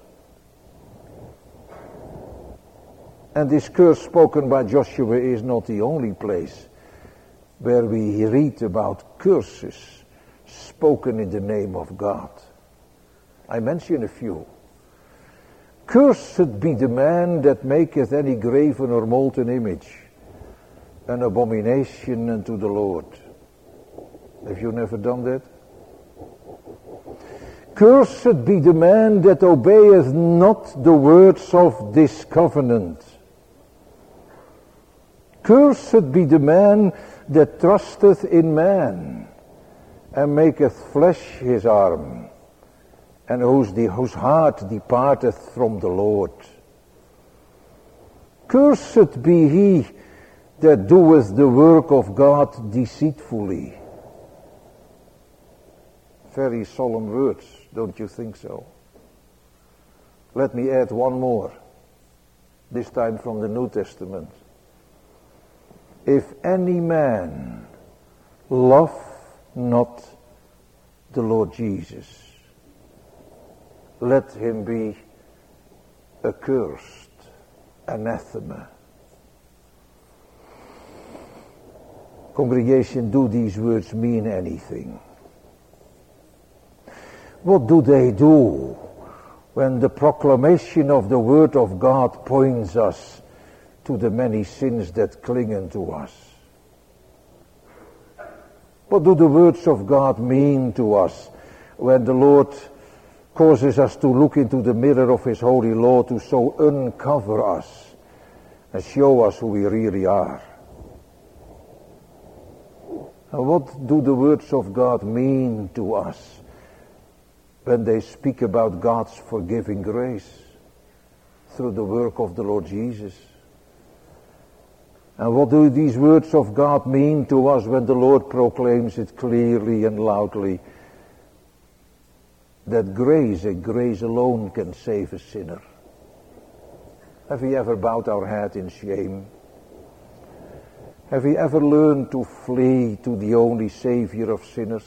And this curse spoken by Joshua is not the only place where we read about curses spoken in the name of God. I mention a few. Cursed be the man that maketh any graven or molten image, an abomination unto the Lord. Have you never done that? Cursed be the man that obeyeth not the words of this covenant. Cursed be the man that trusteth in man, and maketh flesh his arm, and whose heart departeth from the Lord. Cursed be he that doeth the work of God deceitfully. Very solemn words, don't you think so? Let me add one more, this time from the New Testament. If any man love not the Lord Jesus, let him be accursed, anathema. Congregation, do these words mean anything? What do they do when the proclamation of the Word of God points us to the many sins that cling unto us? What do the words of God mean to us when the Lord causes us to look into the mirror of His holy law to so uncover us and show us who we really are? And what do the words of God mean to us when they speak about God's forgiving grace through the work of the Lord Jesus? And what do these words of God mean to us when the Lord proclaims it clearly and loudly that grace and grace alone can save a sinner? Have we ever bowed our head in shame? Have we ever learned to flee to the only Savior of sinners?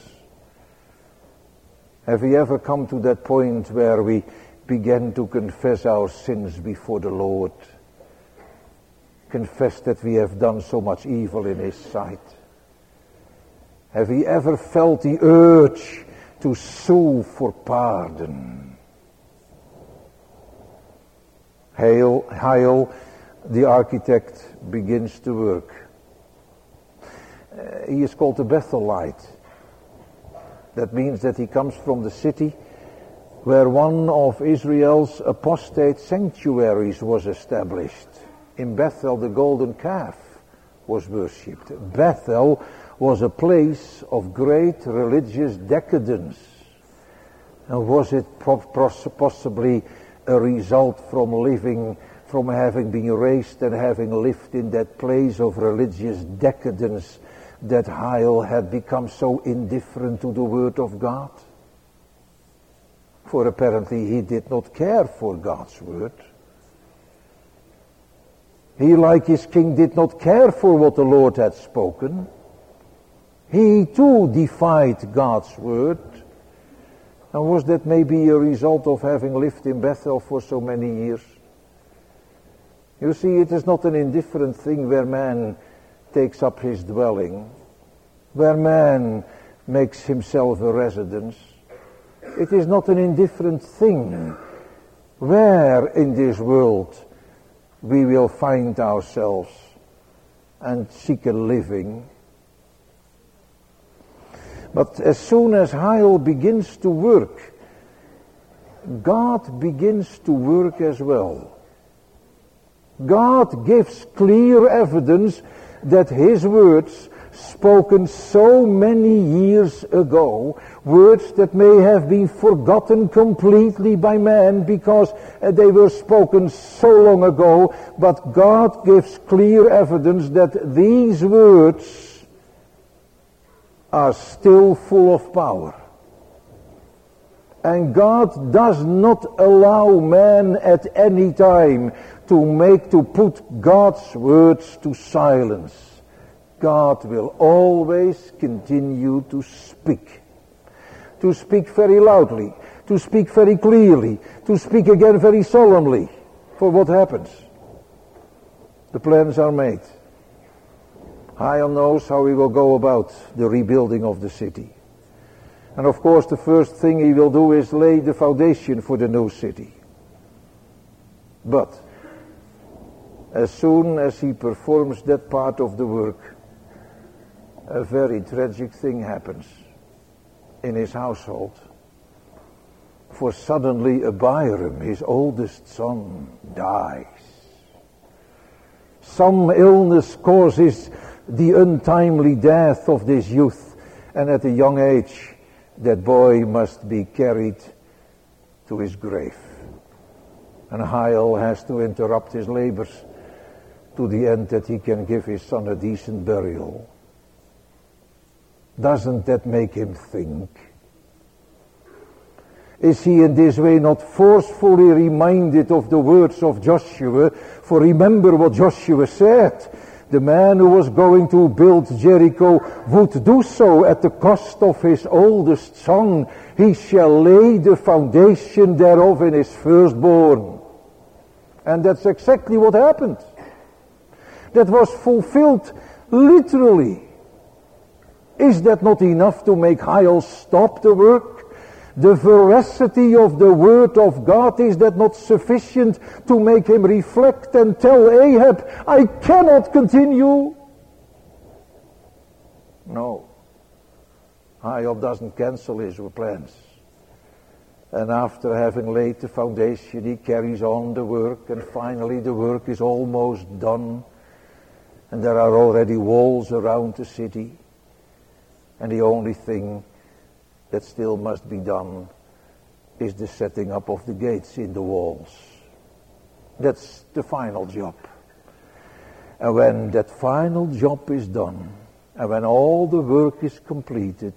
Have we ever come to that point where we begin to confess our sins before the Lord? Confess that we have done so much evil in His sight? Have we ever felt the urge to sue for pardon? Hiel, the architect, begins to work. He is called a Bethelite. That means that he comes from the city where one of Israel's apostate sanctuaries was established. In Bethel, the golden calf was worshipped. Bethel was a place of great religious decadence. And was it possibly a result from having been raised and having lived in that place of religious decadence, that Hiel had become so indifferent to the Word of God? For apparently he did not care for God's Word. He, like his king, did not care for what the Lord had spoken. He too defied God's Word. And was that maybe a result of having lived in Bethel for so many years? You see, it is not an indifferent thing where man takes up his dwelling, where man makes himself a residence. It is not an indifferent thing where in this world we will find ourselves and seek a living. But as soon as Heil begins to work, God begins to work as well. God gives clear evidence that his words, spoken so many years ago, words that may have been forgotten completely by man because they were spoken so long ago, but God gives clear evidence that these words are still full of power. And God does not allow man at any time to put God's words to silence. God will always continue to speak very loudly, to speak very clearly, to speak again very solemnly. For what happens? The plans are made. Heil knows how he will go about the rebuilding of the city. And of course the first thing he will do is lay the foundation for the new city. But as soon as he performs that part of the work, a very tragic thing happens in his household. For suddenly Abiram, his oldest son, dies. Some illness causes the untimely death of this youth, and at a young age that boy must be carried to his grave. And Heil has to interrupt his labors to the end that he can give his son a decent burial. Doesn't that make him think? Is he in this way not forcefully reminded of the words of Joshua? For remember what Joshua said. The man who was going to build Jericho would do so at the cost of his oldest son. He shall lay the foundation thereof in his firstborn. And that's exactly what happened. That was fulfilled literally. Is that not enough to make Heil stop the work? The veracity of the word of God, is that not sufficient to make him reflect and tell Ahab, I cannot continue? No. Heil doesn't cancel his plans. And after having laid the foundation, he carries on the work, and finally the work is almost done. And there are already walls around the city. And the only thing that still must be done is the setting up of the gates in the walls. That's the final job. And when that final job is done, and when all the work is completed,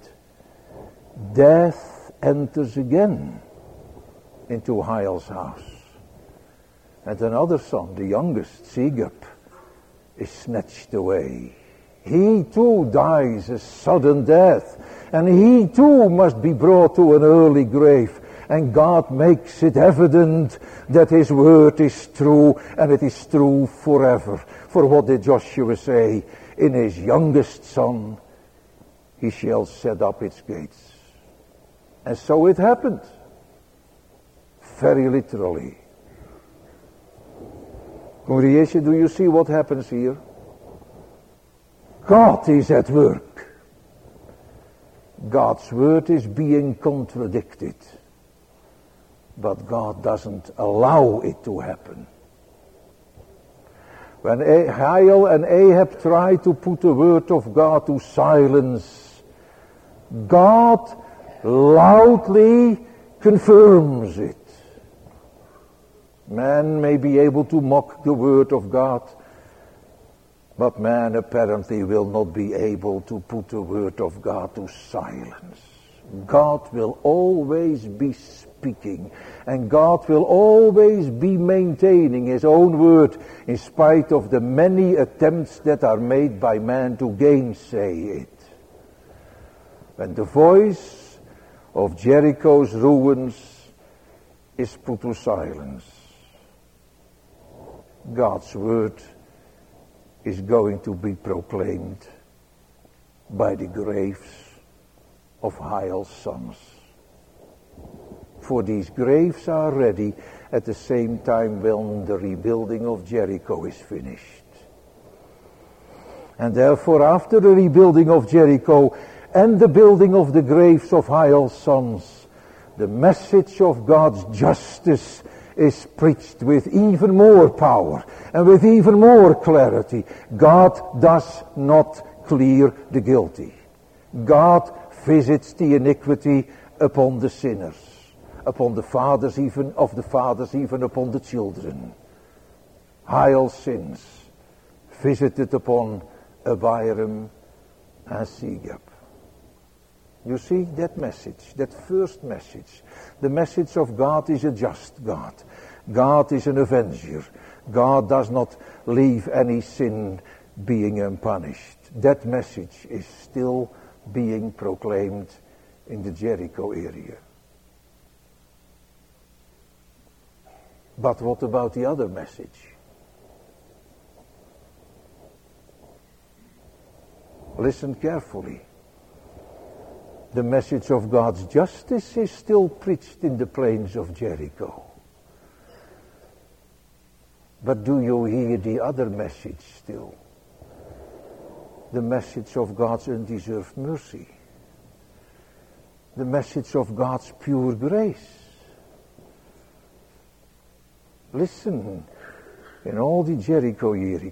death enters again into Heil's house. And another son, the youngest, Segub, is snatched away. He too dies a sudden death. And he too must be brought to an early grave. And God makes it evident that his word is true, and it is true forever. For what did Joshua say? In his youngest son he shall set up its gates. And so it happened. Very literally. Congregation, do you see what happens here? God is at work. God's word is being contradicted. But God doesn't allow it to happen. When Heil and Ahab try to put the word of God to silence, God loudly confirms it. Man may be able to mock the word of God, but man apparently will not be able to put the word of God to silence. God will always be speaking, and God will always be maintaining his own word in spite of the many attempts that are made by man to gainsay it. When the voice of Jericho's ruins is put to silence, God's word is going to be proclaimed by the graves of Heil's sons. for these graves are ready at the same time when the rebuilding of Jericho is finished. And therefore, after the rebuilding of Jericho and the building of the graves of Hiel's sons, the message of God's justice is preached with even more power and with even more clarity. God does not clear the guilty. God visits the iniquity upon the sinners, upon the fathers, even of the fathers, even upon the children. Hiel's sins visited upon Abiram and Segub. You see that message, that first message. The message of God is a just God. God is an avenger. God does not leave any sin being unpunished. That message is still being proclaimed in the Jericho area. But what about the other message? Listen carefully. The message of God's justice is still preached in the plains of Jericho. But do you hear the other message still? The message of God's undeserved mercy. The message of God's pure grace. Listen, in all the Jericho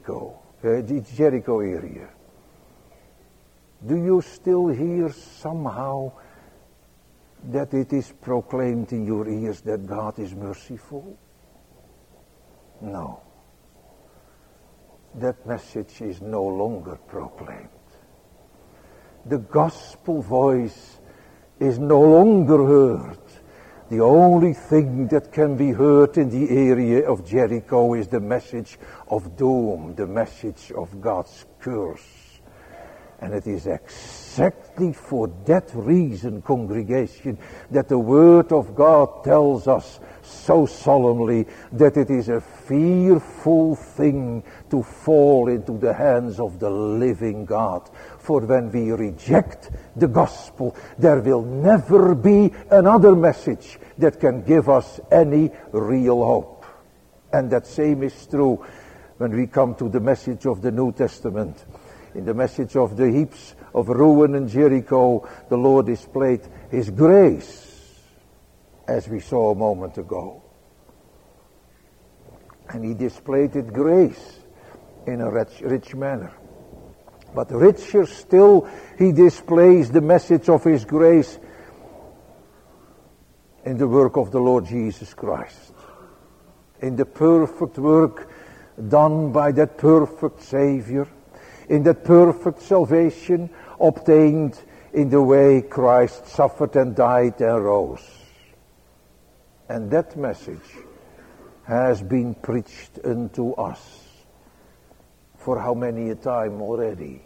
area, do you still hear somehow that it is proclaimed in your ears that God is merciful? No. That message is no longer proclaimed. The gospel voice is no longer heard. The only thing that can be heard in the area of Jericho is the message of doom, the message of God's curse. And it is exactly for that reason, congregation, that the Word of God tells us so solemnly that it is a fearful thing to fall into the hands of the living God. For when we reject the gospel, there will never be another message that can give us any real hope. And that same is true when we come to the message of the New Testament. In the message of the heaps of ruin in Jericho, the Lord displayed His grace, as we saw a moment ago. And He displayed it grace in a rich manner. But richer still, He displays the message of His grace in the work of the Lord Jesus Christ. In the perfect work done by that perfect Savior. In that perfect salvation obtained in the way Christ suffered and died and rose. And that message has been preached unto us for how many a time already.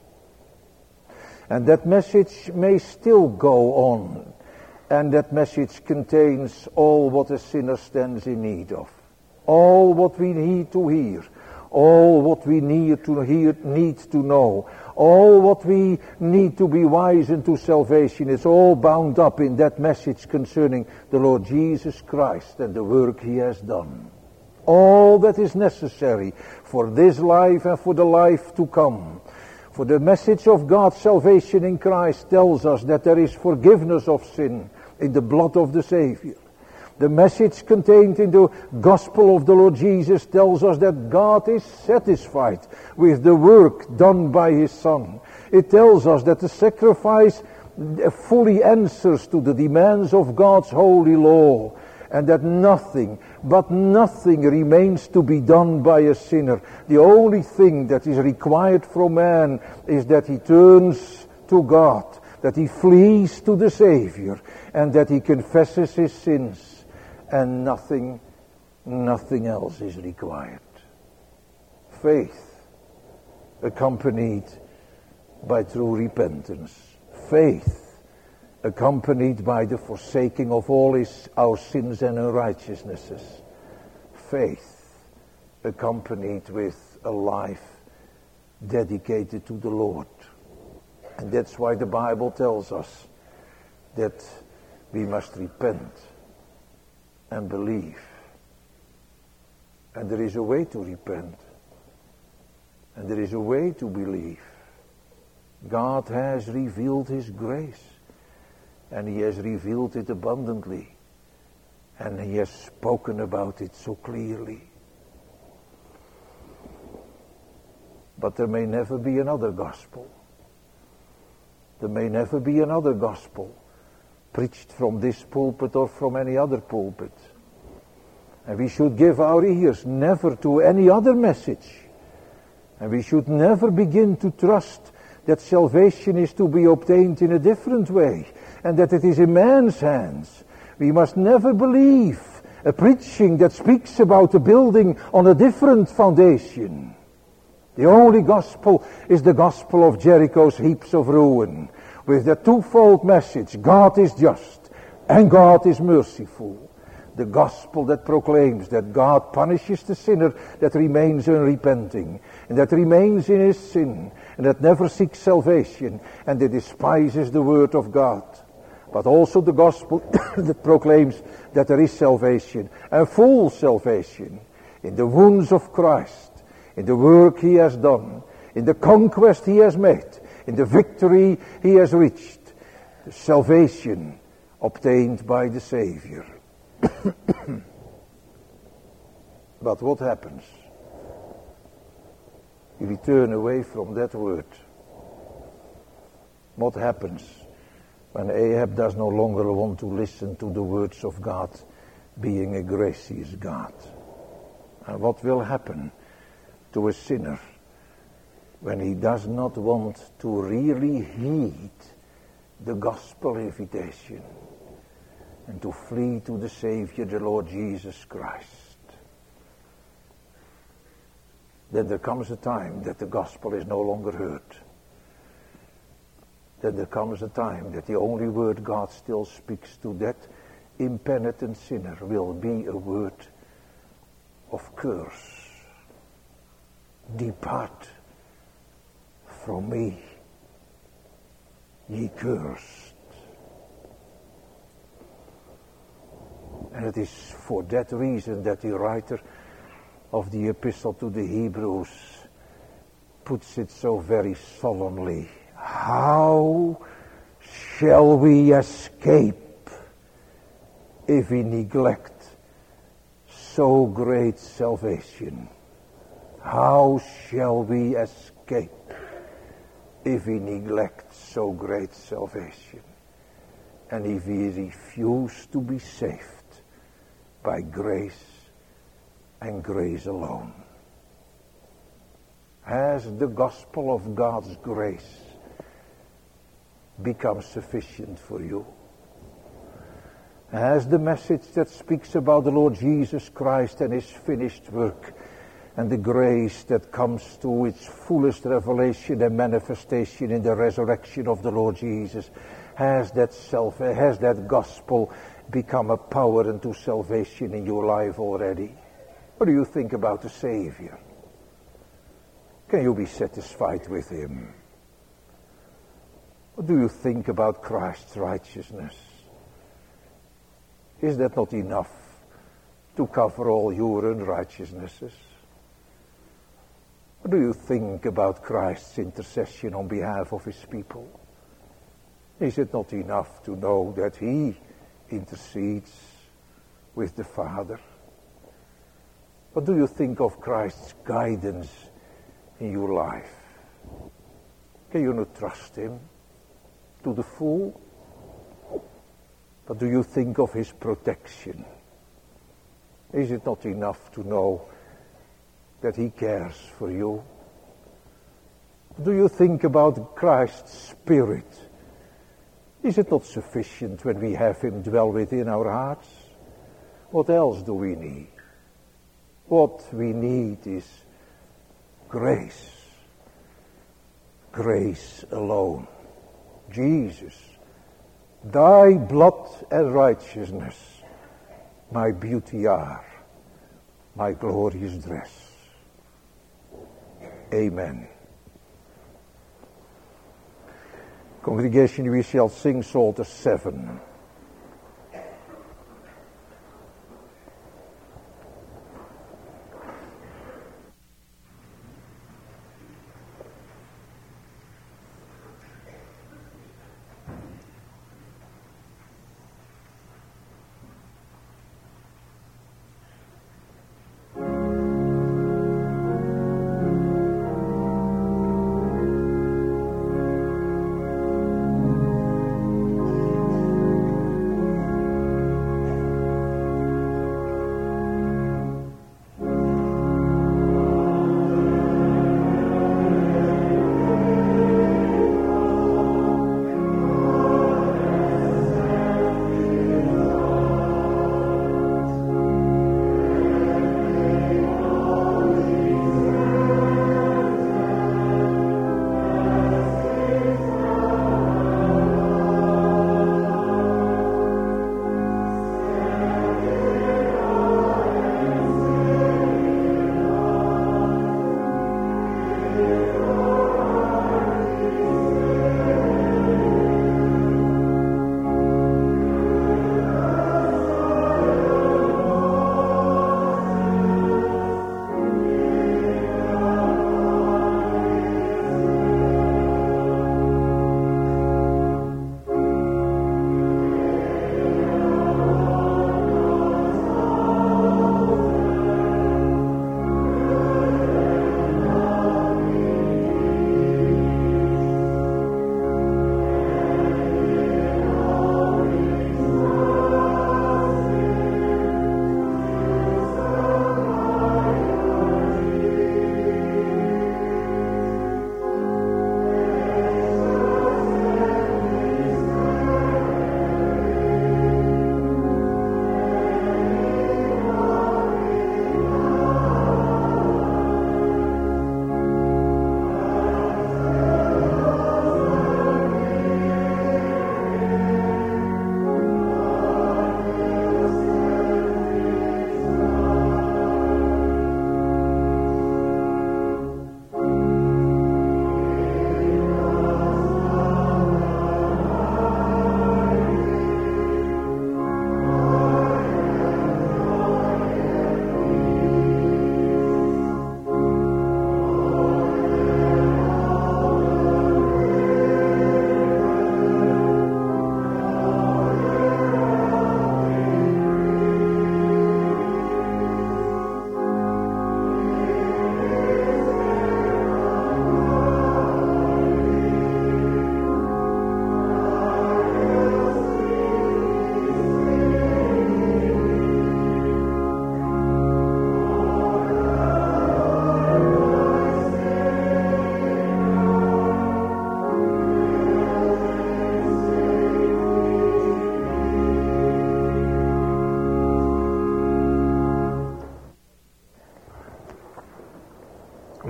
And that message may still go on. And that message contains all what a sinner stands in need of. All what we need to hear. All what we need to hear, need to know. All what we need to be wise into salvation is all bound up in that message concerning the Lord Jesus Christ and the work He has done. All that is necessary for this life and for the life to come. For the message of God's salvation in Christ tells us that there is forgiveness of sin in the blood of the Savior. The message contained in the gospel of the Lord Jesus tells us that God is satisfied with the work done by His Son. It tells us that the sacrifice fully answers to the demands of God's holy law, and that nothing, but nothing remains to be done by a sinner. The only thing that is required from man is that he turns to God, that he flees to the Savior, and that he confesses his sins. And nothing else is required. Faith, accompanied by true repentance. Faith, accompanied by the forsaking of all our sins and unrighteousnesses. Faith, accompanied with a life dedicated to the Lord. And that's why the Bible tells us that we must repent and believe. And there is a way to repent. And there is a way to believe. God has revealed His grace. And He has revealed it abundantly. And He has spoken about it so clearly. But there may never be another gospel. There may never be another gospel preached from this pulpit or from any other pulpit. And we should give our ears never to any other message. And we should never begin to trust that salvation is to be obtained in a different way and that it is in man's hands. We must never believe a preaching that speaks about a building on a different foundation. The only gospel is the gospel of Jericho's heaps of ruin, with the twofold message: God is just and God is merciful. The gospel that proclaims that God punishes the sinner that remains unrepenting, and that remains in his sin, and that never seeks salvation, and that despises the word of God. But also the gospel that proclaims that there is salvation, and full salvation, in the wounds of Christ, in the work He has done, in the conquest He has made, in the victory He has reached, the salvation obtained by the Savior. But what happens if we turn away from that word? What happens when Ahab does no longer want to listen to the words of God, being a gracious God? And what will happen to a sinner when he does not want to really heed the gospel invitation and to flee to the Savior, the Lord Jesus Christ? Then there comes a time that the gospel is no longer heard. Then there comes a time that the only word God still speaks to that impenitent sinner will be a word of curse. Depart from me, ye cursed. And it is for that reason that the writer of the epistle to the Hebrews puts it so very solemnly. How shall we escape if we neglect so great salvation? How shall we escape if we neglect so great salvation? And if we refuse to be saved by grace and grace alone? Has the gospel of God's grace become sufficient for you? Has the message that speaks about the Lord Jesus Christ and His finished work and the grace that comes to its fullest revelation and manifestation in the resurrection of the Lord Jesus, has that gospel become a power unto salvation in your life already? What do you think about the Savior? Can you be satisfied with Him? What do you think about Christ's righteousness? Is that not enough to cover all your unrighteousnesses? What do you think about Christ's intercession on behalf of His people? Is it not enough to know that He intercedes with the Father? What do you think of Christ's guidance in your life? Can you not trust Him to the full? But do you think of His protection? Is it not enough to know that He cares for you? Do you think about Christ's Spirit? Is it not sufficient when we have Him dwell within our hearts? What else do we need? What we need is grace. Grace alone. Jesus, Thy blood and righteousness, my beauty are, my glorious dress. Amen. Congregation, we shall sing Psalter 7.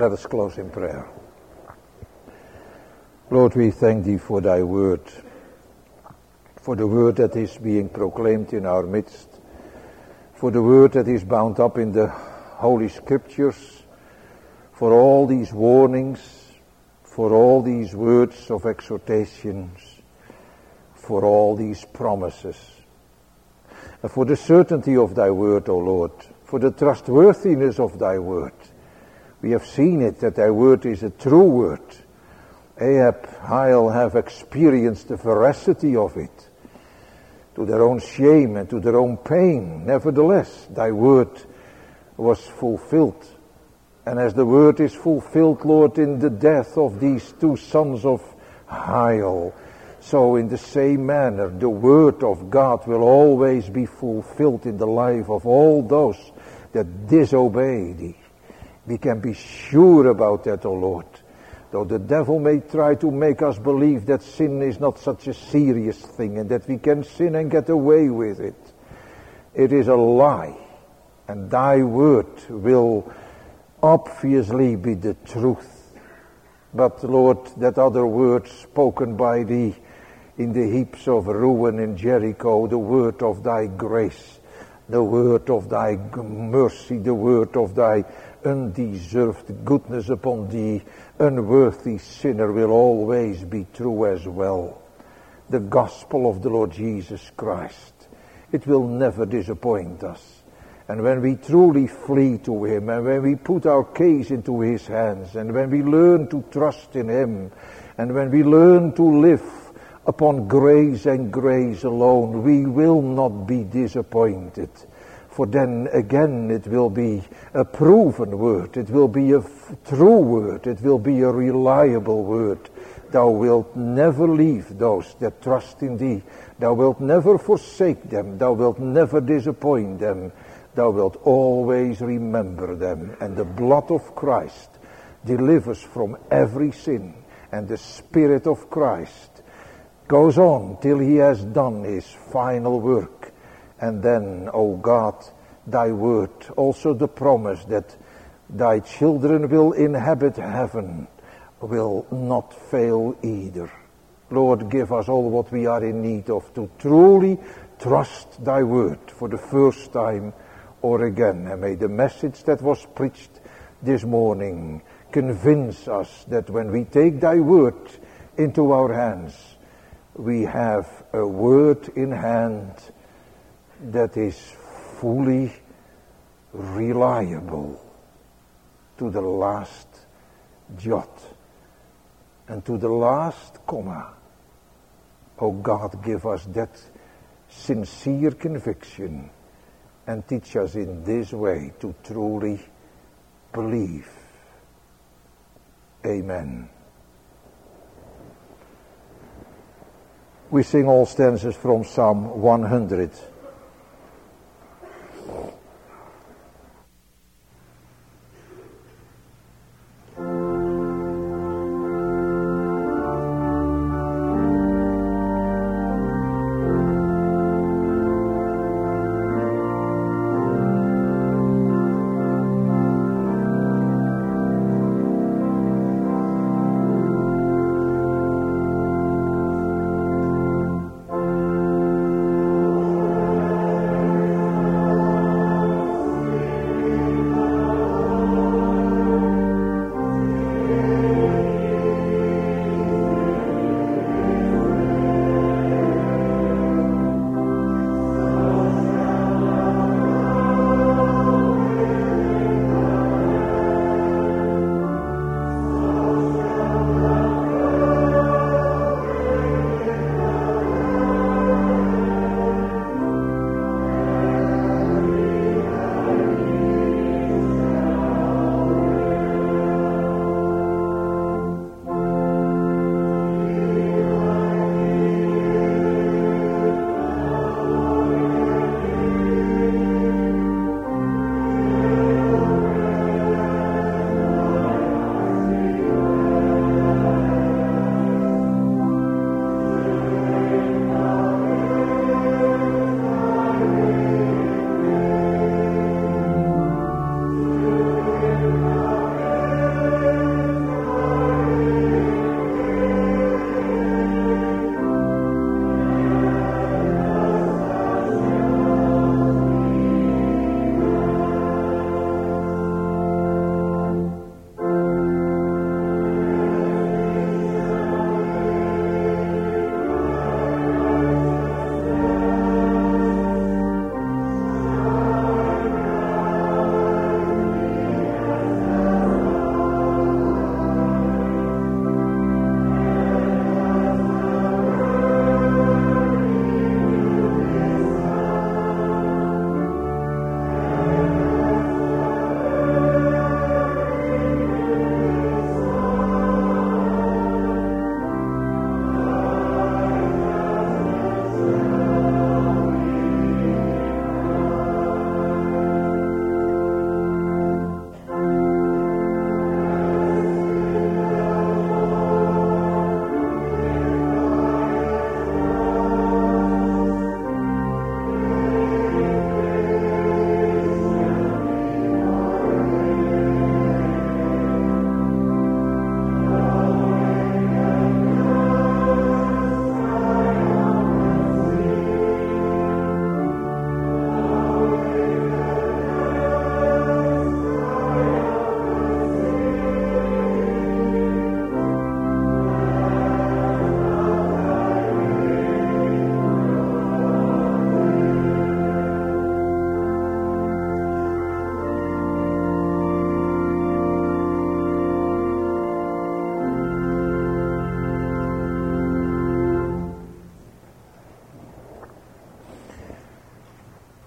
Let us close in prayer. Lord, we thank thee for thy word, for the word that is being proclaimed in our midst, for the word that is bound up in the Holy Scriptures, for all these warnings, for all these words of exhortations, for all these promises, and for the certainty of thy word, O Lord, for the trustworthiness of thy word. We have seen it, that thy word is a true word. Ahab, Hiel have experienced the veracity of it, to their own shame and to their own pain. Nevertheless, thy word was fulfilled. And as the word is fulfilled, Lord, in the death of these two sons of Hiel, so in the same manner, the word of God will always be fulfilled in the life of all those that disobey thee. We can be sure about that, O Lord. Though the devil may try to make us believe that sin is not such a serious thing and that we can sin and get away with it. It is a lie. And thy word will obviously be the truth. But Lord, that other word spoken by thee in the heaps of ruin in Jericho, the word of thy grace, the word of thy mercy, the word of thy undeserved goodness upon the unworthy sinner will always be true as well. The gospel of the Lord Jesus Christ, it will never disappoint us. And when we truly flee to him, and when we put our case into his hands, and when we learn to trust in him, and when we learn to live upon grace and grace alone, we will not be disappointed. For then again it will be a proven word, it will be a true word, it will be a reliable word. Thou wilt never leave those that trust in thee. Thou wilt never forsake them, thou wilt never disappoint them. Thou wilt always remember them. And the blood of Christ delivers from every sin. And the Spirit of Christ goes on till he has done his final work. And then, O God, thy word, also the promise that thy children will inhabit heaven, will not fail either. Lord, give us all what we are in need of to truly trust thy word for the first time or again. And may the message that was preached this morning convince us that when we take thy word into our hands, we have a word in hand that is fully reliable to the last jot and to the last comma. Oh God, give us that sincere conviction and teach us in this way to truly believe. Amen. We sing all stanzas from Psalm 100.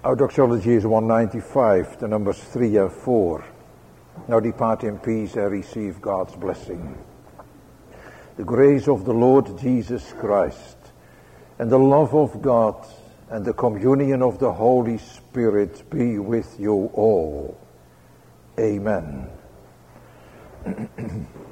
Our doxology is 195, the numbers 3 and 4. Now depart in peace and receive God's blessing. The grace of the Lord Jesus Christ, and the love of God, and the communion of the Holy Spirit be with you all. Amen.